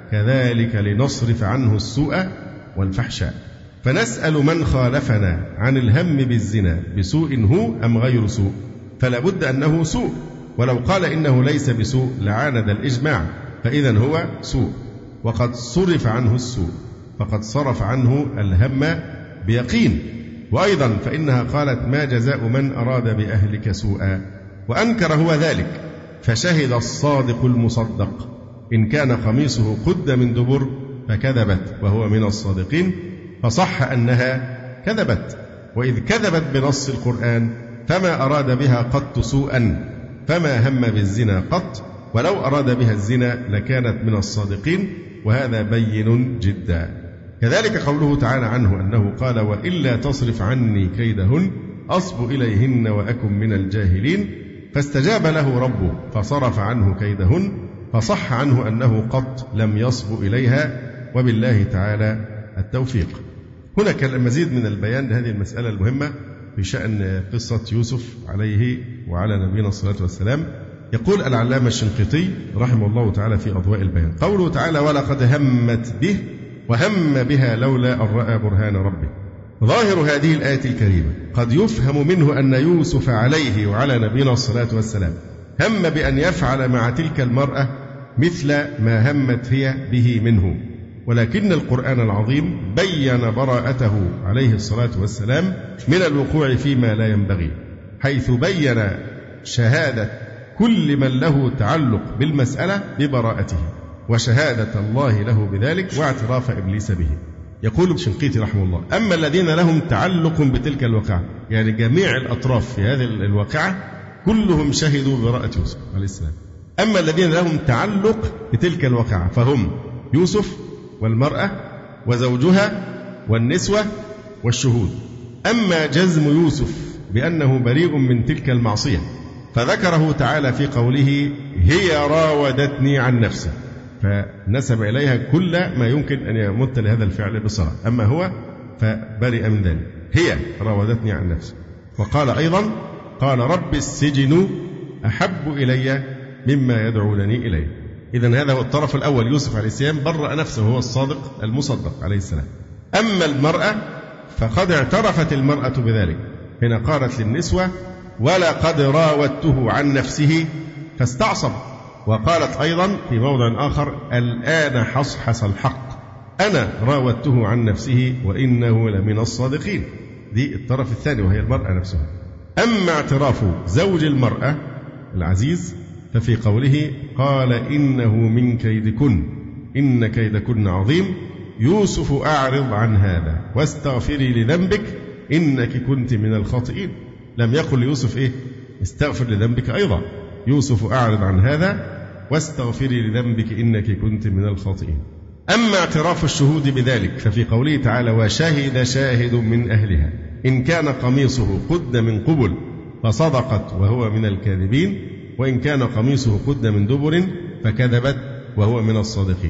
كذلك لنصرف عنه السوء والفحشاء. فنسأل من خالفنا عن الهم بالزنا بسوء هو أم غير سوء، فلا بد أنه سوء، ولو قال إنه ليس بسوء لعاند الإجماع، فإذا هو سوء، وقد صرف عنه السوء، فقد صرف عنه الهم بيقين. وأيضا فإنها قالت: ما جزاء من أراد بأهلك سوءا، وأنكر هو ذلك، فشهد الصادق المصدق إن كان قميصه قد من دبر فكذبت وهو من الصادقين، فصح أنها كذبت. وإذ كذبت بنص القرآن فما أراد بها قط سوءا، فما هم بالزنا قط، ولو أراد بها الزنا لكانت من الصادقين، وهذا بين جدا. كذلك قوله تعالى عنه أنه قال: وإلا تصرف عني كيدهن أصب إليهن وأكن من الجاهلين، فاستجاب له ربه فصرف عنه كيدهن، فصح عنه أنه قط لم يصب إليها، وبالله تعالى التوفيق. هناك المزيد من البيان لهذه المسألة المهمة في شأن قصة يوسف عليه وعلى نبينا الصلاة والسلام. يقول العلامة الشنقيطي رحمه الله تعالى في أضواء البيان: قوله تعالى: ولقد همت به وهم بها لولا أن رأى برهان ربه. ظاهر هذه الآية الكريمة قد يفهم منه أن يوسف عليه وعلى نبينا الصلاة والسلام هم بأن يفعل مع تلك المرأة مثل ما همت هي به منه، ولكن القرآن العظيم بين براءته عليه الصلاة والسلام من الوقوع فيما لا ينبغي، حيث بين شهادة كل من له تعلق بالمسألة ببراءته، وشهادة الله له بذلك، واعتراف إبليس به. يقول الشنقيطي رحمه الله: أما الذين لهم تعلق بتلك الواقعة، يعني جميع الأطراف في هذه الواقعة كلهم شهدوا براءة يوسف عليه السلام. أما الذين لهم تعلق بتلك الواقعة فهم يوسف والمرأة وزوجها والنسوة والشهود. أما جزم يوسف بأنه بريء من تلك المعصية فذكره تعالى في قوله: هي راودتني عن نفسه، فنسب إليها كل ما يمكن أن يمت لهذا الفعل بصلة، أما هو فبرئ من ذلك، هي راودتني عن نفسه. وقال أيضا: قال رب السجن أحب إلي مما يدعونني إليه. إذن هذا هو الطرف الأول، يوسف عليه السلام برأ نفسه، هو الصادق المصدق عليه السلام. أما المرأة فقد اعترفت المرأة بذلك، هنا قالت للنسوة: ولقد راودته عن نفسه فاستعصم. وقالت أيضا في موضع آخر: الآن حصحص الحق أنا راودته عن نفسه وإنه لمن الصادقين. دي الطرف الثاني وهي المرأة نفسها. أما اعتراف زوج المرأة العزيز ففي قوله: قال إنه من كيدكن إن كيدكن عظيم يوسف أعرض عن هذا واستغفري لذنبك إنك كنت من الخاطئين. لم يقل يوسف إيه؟ استغفر لذنبك أيضا، يوسف أعرض عن هذا واستغفري لذنبك إنك كنت من الخاطئين. أما اعتراف الشهود بذلك ففي قوله تعالى: وشهد شاهد من أهلها إن كان قميصه قد من قبل فصدقت وهو من الكاذبين وإن كان قميصه قد من دبر فكذبت وهو من الصادقين.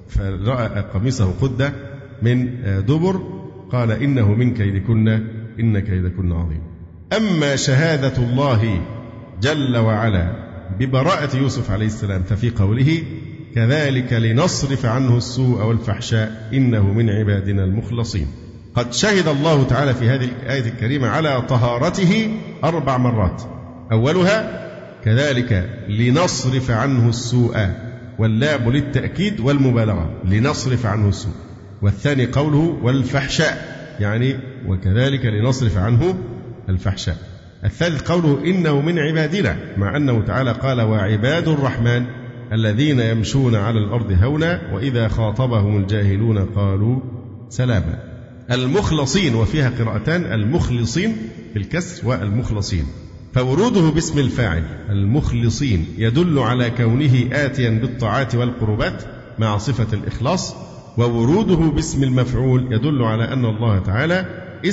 فرأى قميصه قد من دبر قال إنه من كيدكن إن كيدكن عظيم. أما شهادة الله جل وعلا ببراءة يوسف عليه السلام ففي قوله: كذلك لنصرف عنه السوء والفحشاء إنه من عبادنا المخلصين. قد شهد الله تعالى في هذه الآية الكريمة على طهارته 4 مرات، أولها كذلك لنصرف عنه السوء، واللام للتأكيد والمبالغة، لنصرف عنه السوء. والثاني قوله والفحشاء، يعني وكذلك لنصرف عنه الفحشاء. الثالث قوله إنه من عبادنا، مع أنه تعالى قال: وعباد الرحمن الذين يمشون على الأرض هونا وإذا خاطبهم الجاهلون قالوا سلاما. المخلصين، وفيها قراءتان: المخلصين بالكسر والمخلصين. فوروده باسم الفاعل المخلصين يدل على كونه آتيا بالطاعات والقربات مع صفة الإخلاص، ووروده باسم المفعول يدل على أن الله تعالى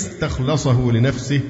استخلصه لنفسه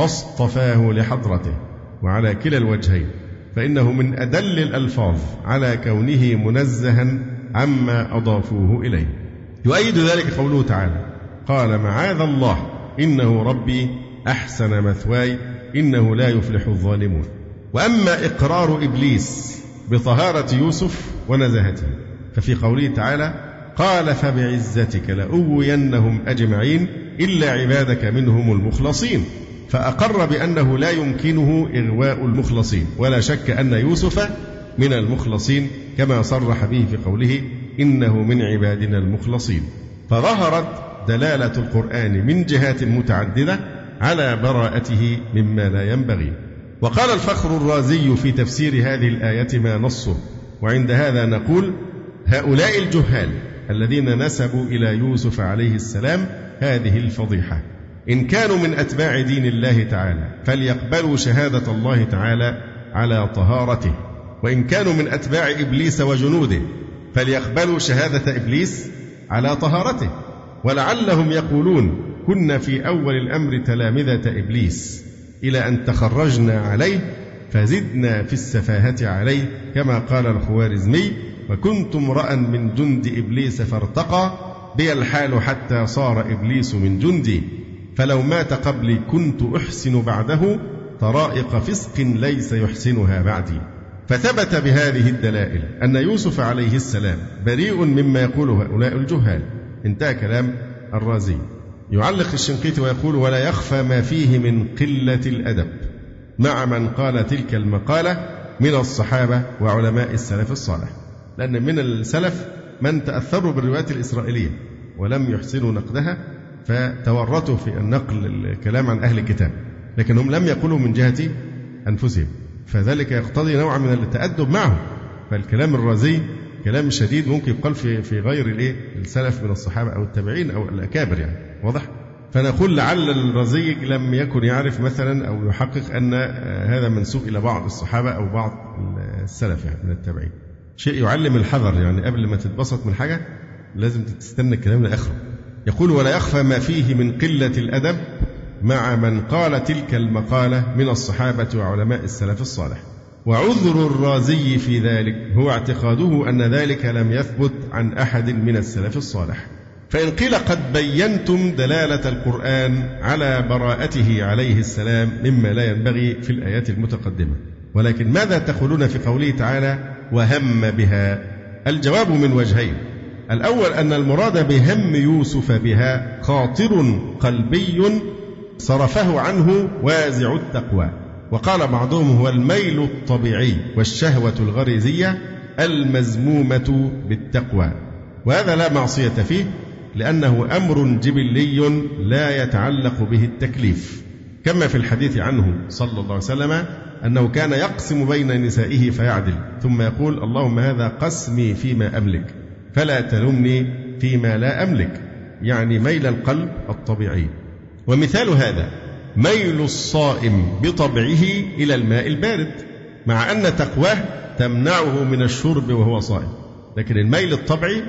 واصطفاه لحضرته. وعلى كلا الوجهين فإنه من أدل الألفاظ على كونه منزها عما أضافوه إليه. يؤيد ذلك قوله تعالى: قال معاذ الله إنه ربي أحسن مثواي إنه لا يفلح الظالمون. وأما إقرار إبليس بطهارة يوسف ونزاهته ففي قوله تعالى: قال فبعزتك لأغوينهم أجمعين إلا عبادك منهم المخلصين. فأقر بأنه لا يمكنه إغواء المخلصين، ولا شك أن يوسف من المخلصين كما صرح به في قوله: إنه من عبادنا المخلصين. فظهرت دلالة القرآن من جهات متعددة على براءته مما لا ينبغي. وقال الفخر الرازي في تفسير هذه الآية ما نصه، وعند هذا نقول: هؤلاء الجهال الذين نسبوا إلى يوسف عليه السلام هذه الفضيحة إن كانوا من أتباع دين الله تعالى فليقبلوا شهادة الله تعالى على طهارته، وإن كانوا من أتباع إبليس وجنوده فليقبلوا شهادة إبليس على طهارته. ولعلهم يقولون: كنا في أول الأمر تلامذة إبليس إلى أن تخرجنا عليه فزدنا في السفاهة عليه، كما قال الخوارزمي: وكنت امرأ من جند إبليس فارتقى بي الحال حتى صار إبليس من جندي، فلو مات قبلي كنت أحسن بعده طرائق فسق ليس يحسنها بعدي. فثبت بهذه الدلائل أن يوسف عليه السلام بريء مما يقوله هؤلاء الجهال. انتهى كلام الرازي. يعلق الشنقيطي ويقول: ولا يخفى ما فيه من قلة الأدب مع من قال تلك المقالة من الصحابة وعلماء السلف الصالح، لأن من السلف من تأثروا بالروايات الإسرائيلية ولم يحسنوا نقدها، فتورطوا في النقل الكلام عن أهل الكتاب، لكنهم لم يقولوا من جهة أنفسهم، فذلك يقتضي نوعا من التأدب معهم. فالكلام الرازي كلام شديد ممكن يقال في غير السلف من الصحابة أو التابعين أو الأكابر، يعني واضح. فنقول لعل الرازي لم يكن يعرف مثلا أو يحقق أن هذا منسوب إلى بعض الصحابة أو بعض السلف يعني من التابعين. شيء يعلم الحذر، يعني قبل ما تتبسط من حاجة لازم تستنى الكلام لآخره. يقول: ولا يخفى ما فيه من قلة الأدب مع من قال تلك المقالة من الصحابة وعلماء السلف الصالح. وعذر الرازي في ذلك هو اعتقاده أن ذلك لم يثبت عن أحد من السلف الصالح. فإن قيل قد بينتم دلالة القرآن على براءته عليه السلام مما لا ينبغي في الآيات المتقدمة، ولكن ماذا تقولون في قوله تعالى: وهم بها؟ الجواب من وجهين: الأول أن المراد بهم يوسف بها خاطر قلبي صرفه عنه وازع التقوى، وقال بعضهم هو الميل الطبيعي والشهوة الغريزية المزمومة بالتقوى، وهذا لا معصية فيه لأنه أمر جبلي لا يتعلق به التكليف، كما في الحديث عنه صلى الله عليه وسلم أنه كان يقسم بين نسائه فيعدل ثم يقول: اللهم هذا قسمي فيما أملك فلا تلمني فيما لا أملك، يعني ميل القلب الطبيعي. ومثال هذا ميل الصائم بطبعه إلى الماء البارد، مع أن تقواه تمنعه من الشرب وهو صائم، لكن الميل الطبيعي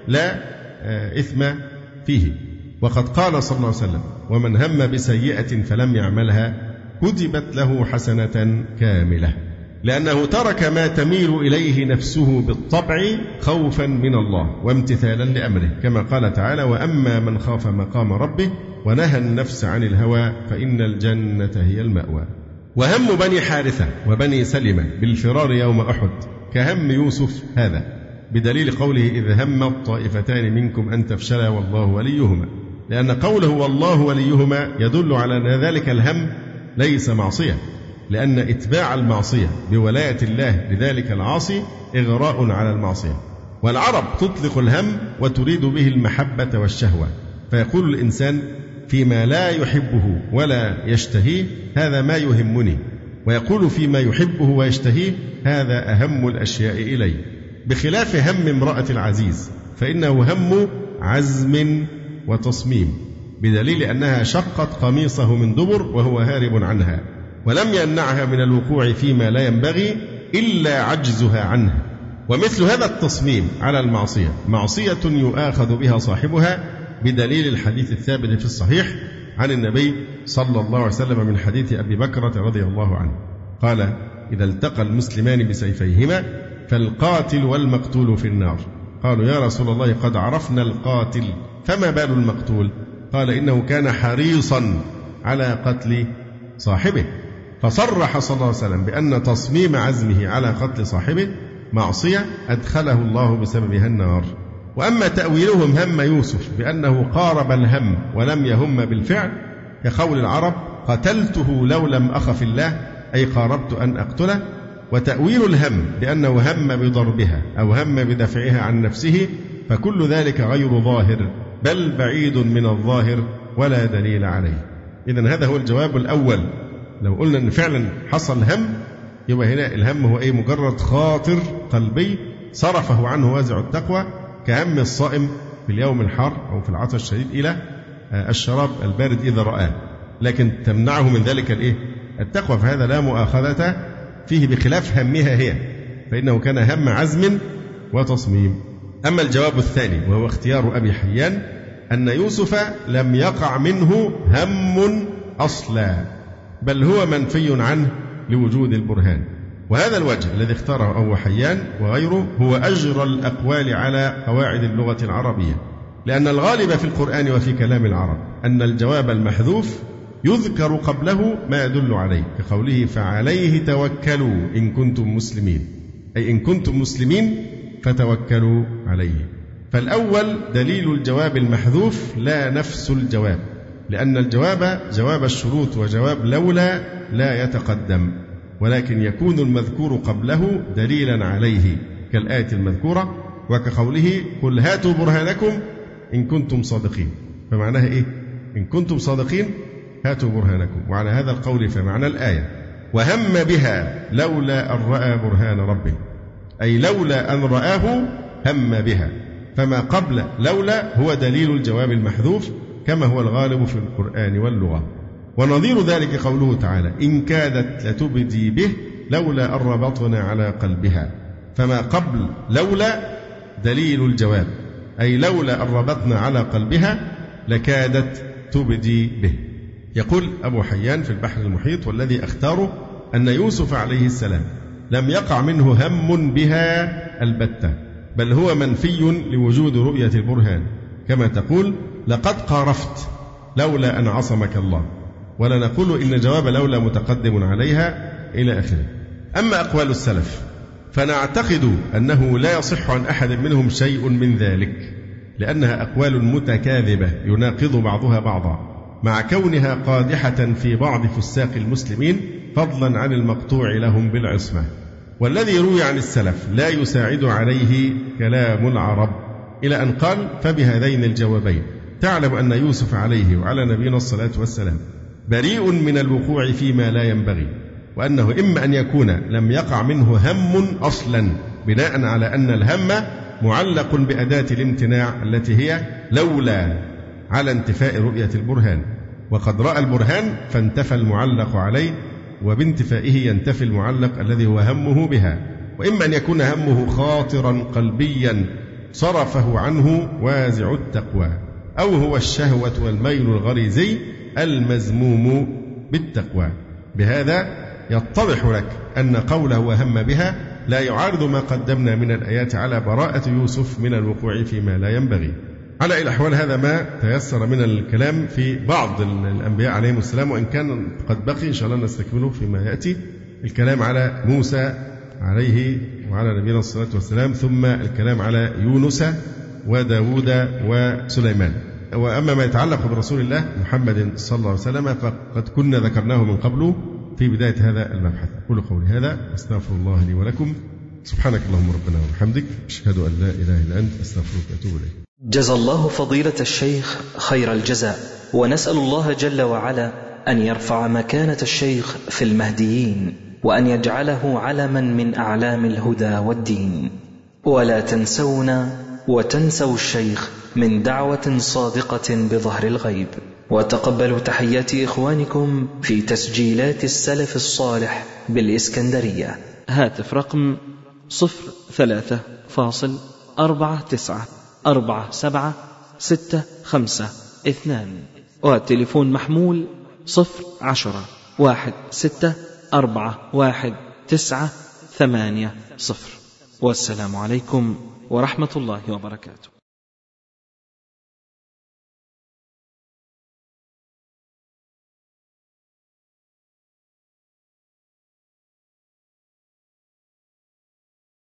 لا إثم فيه. وقد قال صلى الله عليه وسلم: ومن هم بسيئة فلم يعملها كتبت له حسنة كاملة، لأنه ترك ما تميل إليه نفسه بالطبع خوفا من الله وامتثالا لأمره، كما قال تعالى: وأما من خاف مقام ربه ونهى النفس عن الهوى فإن الجنة هي المأوى. وهم بني حارثة وبني سلمة بالفرار يوم أحد كهم يوسف هذا، بدليل قوله: إذ هم الطائفتان منكم أن تفشلا والله وليهما، لأن قوله والله وليهما يدل على أن ذلك الهم ليس معصية، لأن إتباع المعصية بولاية الله لذلك العاصي إغراء على المعصية. والعرب تطلق الهم وتريد به المحبة والشهوة، فيقول الإنسان فيما لا يحبه ولا يشتهيه: هذا ما يهمني، ويقول فيما يحبه ويشتهيه: هذا أهم الأشياء إلي، بخلاف هم امرأة العزيز فإنه هم عزم وتصميم، بدليل أنها شقت قميصه من دبر وهو هارب عنها، ولم يمنعها من الوقوع فيما لا ينبغي إلا عجزها عنه. ومثل هذا التصميم على المعصية معصية يؤاخذ بها صاحبها، بدليل الحديث الثابت في الصحيح عن النبي صلى الله عليه وسلم من حديث أبي بكرة رضي الله عنه قال: إذا التقى المسلمان بسيفيهما فالقاتل والمقتول في النار. قالوا: يا رسول الله قد عرفنا القاتل فما بال المقتول؟ قال: إنه كان حريصا على قتل صاحبه. فصرح صلى الله عليه وسلم بأن تصميم عزمه على قتل صاحبه معصية أدخله الله بسببها النار. وأما تأويلهم هم يوسف بأنه قارب الهم ولم يهم بالفعل، كقول العرب: قتلته لو لم أخف الله، أي قاربت أن أقتله. وتأويل الهم بأنه هم بضربها أو هم بدفعها عن نفسه، فكل ذلك غير ظاهر بل بعيد من الظاهر ولا دليل عليه. إذن هذا هو الجواب الأول. لو قلنا أن فعلا حصل هم، يبقى هنا الهم هو مجرد خاطر قلبي صرفه عنه وازع التقوى، كهم الصائم في اليوم الحار أو في العطش الشديد إلى الشراب البارد إذا رآه، لكن تمنعه من ذلك التقوى، فهذا لا مؤاخذة فيه، بخلاف همها هي فإنه كان هم عزم وتصميم. أما الجواب الثاني وهو اختيار أبي حيان أن يوسف لم يقع منه هم أصلا، بل هو منفي عنه لوجود البرهان. وهذا الوجه الذي اختاره أبو حيان وغيره هو أجرى الأقوال على قواعد اللغة العربية، لأن الغالب في القرآن وفي كلام العرب أن الجواب المحذوف يذكر قبله ما يدل عليه، كقوله: فعليه توكلوا إن كنتم مسلمين، أي إن كنتم مسلمين فتوكلوا عليه. فالأول دليل الجواب المحذوف لا نفس الجواب، لأن الجواب جواب الشروط وجواب لولا لا يتقدم، ولكن يكون المذكور قبله دليلا عليه، كالآية المذكورة: وكقوله قل هاتوا برهانكم إن كنتم صادقين. فمعناها إيه؟ إن كنتم صادقين هاتوا برهانكم. وعلى هذا القول فمعنى الآية وهم بها لولا أن رأى برهان ربه، أي لولا أن رآه هم بها. فما قبل لولا هو دليل الجواب المحذوف كما هو الغالب في القرآن واللغة. ونظير ذلك قوله تعالى إن كادت لتبدي به لولا أن ربطنا على قلبها. فما قبل لولا دليل الجواب، أي لولا أن ربطنا على قلبها لكادت تبدي به. يقول أبو حيان في البحر المحيط والذي أختاره أن يوسف عليه السلام لم يقع منه هم بها البتة، بل هو منفي لوجود رؤية البرهان، كما تقول لقد قارفت لولا أن عصمك الله، ولا نقول إن جواب لولا متقدم عليها إلى آخره. أما أقوال السلف فنعتقد أنه لا يصح عن أحد منهم شيء من ذلك، لأنها أقوال متكاذبة يناقض بعضها بعضا، مع كونها قادحة في بعض فساق المسلمين فضلا عن المقطوع لهم بالعصمة. والذي روي عن السلف لا يساعد عليه كلام العرب، إلى أن قال فبهذين الجوابين تعلم أن يوسف عليه وعلى نبينا الصلاة والسلام بريء من الوقوع فيما لا ينبغي، وأنه إما أن يكون لم يقع منه هم أصلا بناء على أن الهم معلق بأداة الامتناع التي هي لولا على انتفاء رؤية البرهان، وقد رأى البرهان فانتفى المعلق عليه، وبانتفائه ينتفي المعلق الذي هو همه بها. وإما أن يكون همه خاطرا قلبيا صرفه عنه وازع التقوى، أو هو الشهوة والميل الغريزي المزموم بالتقوى. بهذا يتضح لك أن قوله وهم بها لا يعارض ما قدمنا من الآيات على براءة يوسف من الوقوع فيما لا ينبغي. على أي الأحوال هذا ما تيسر من الكلام في بعض الأنبياء عليهم السلام، وإن كان قد بقي إن شاء الله نستكمله فيما يأتي الكلام على موسى عليه وعلى نبينا الصلاة والسلام، ثم الكلام على يونس وداود وسليمان. وأما ما يتعلق برسول الله محمد صلى الله عليه وسلم فقد كنا ذكرناه من قبل في بداية هذا المبحث. أقول قولي هذا أستغفر الله لي ولكم. سبحانك اللهم ربنا وبحمدك أشهد أن لا إله إلا أنت أستغفرك وأتوب إليك. جزى الله فضيلة الشيخ خير الجزاء، ونسأل الله جل وعلا أن يرفع مكانة الشيخ في المهديين، وأن يجعله علما من أعلام الهدى والدين. ولا تنسونا وتنسوا الشيخ من دعوة صادقة بظهر الغيب. وتقبلوا تحيات إخوانكم في تسجيلات السلف الصالح بالإسكندرية. هاتف رقم 0349476562، والتليفون محمول 01016411980. والسلام عليكم ورحمة الله وبركاته.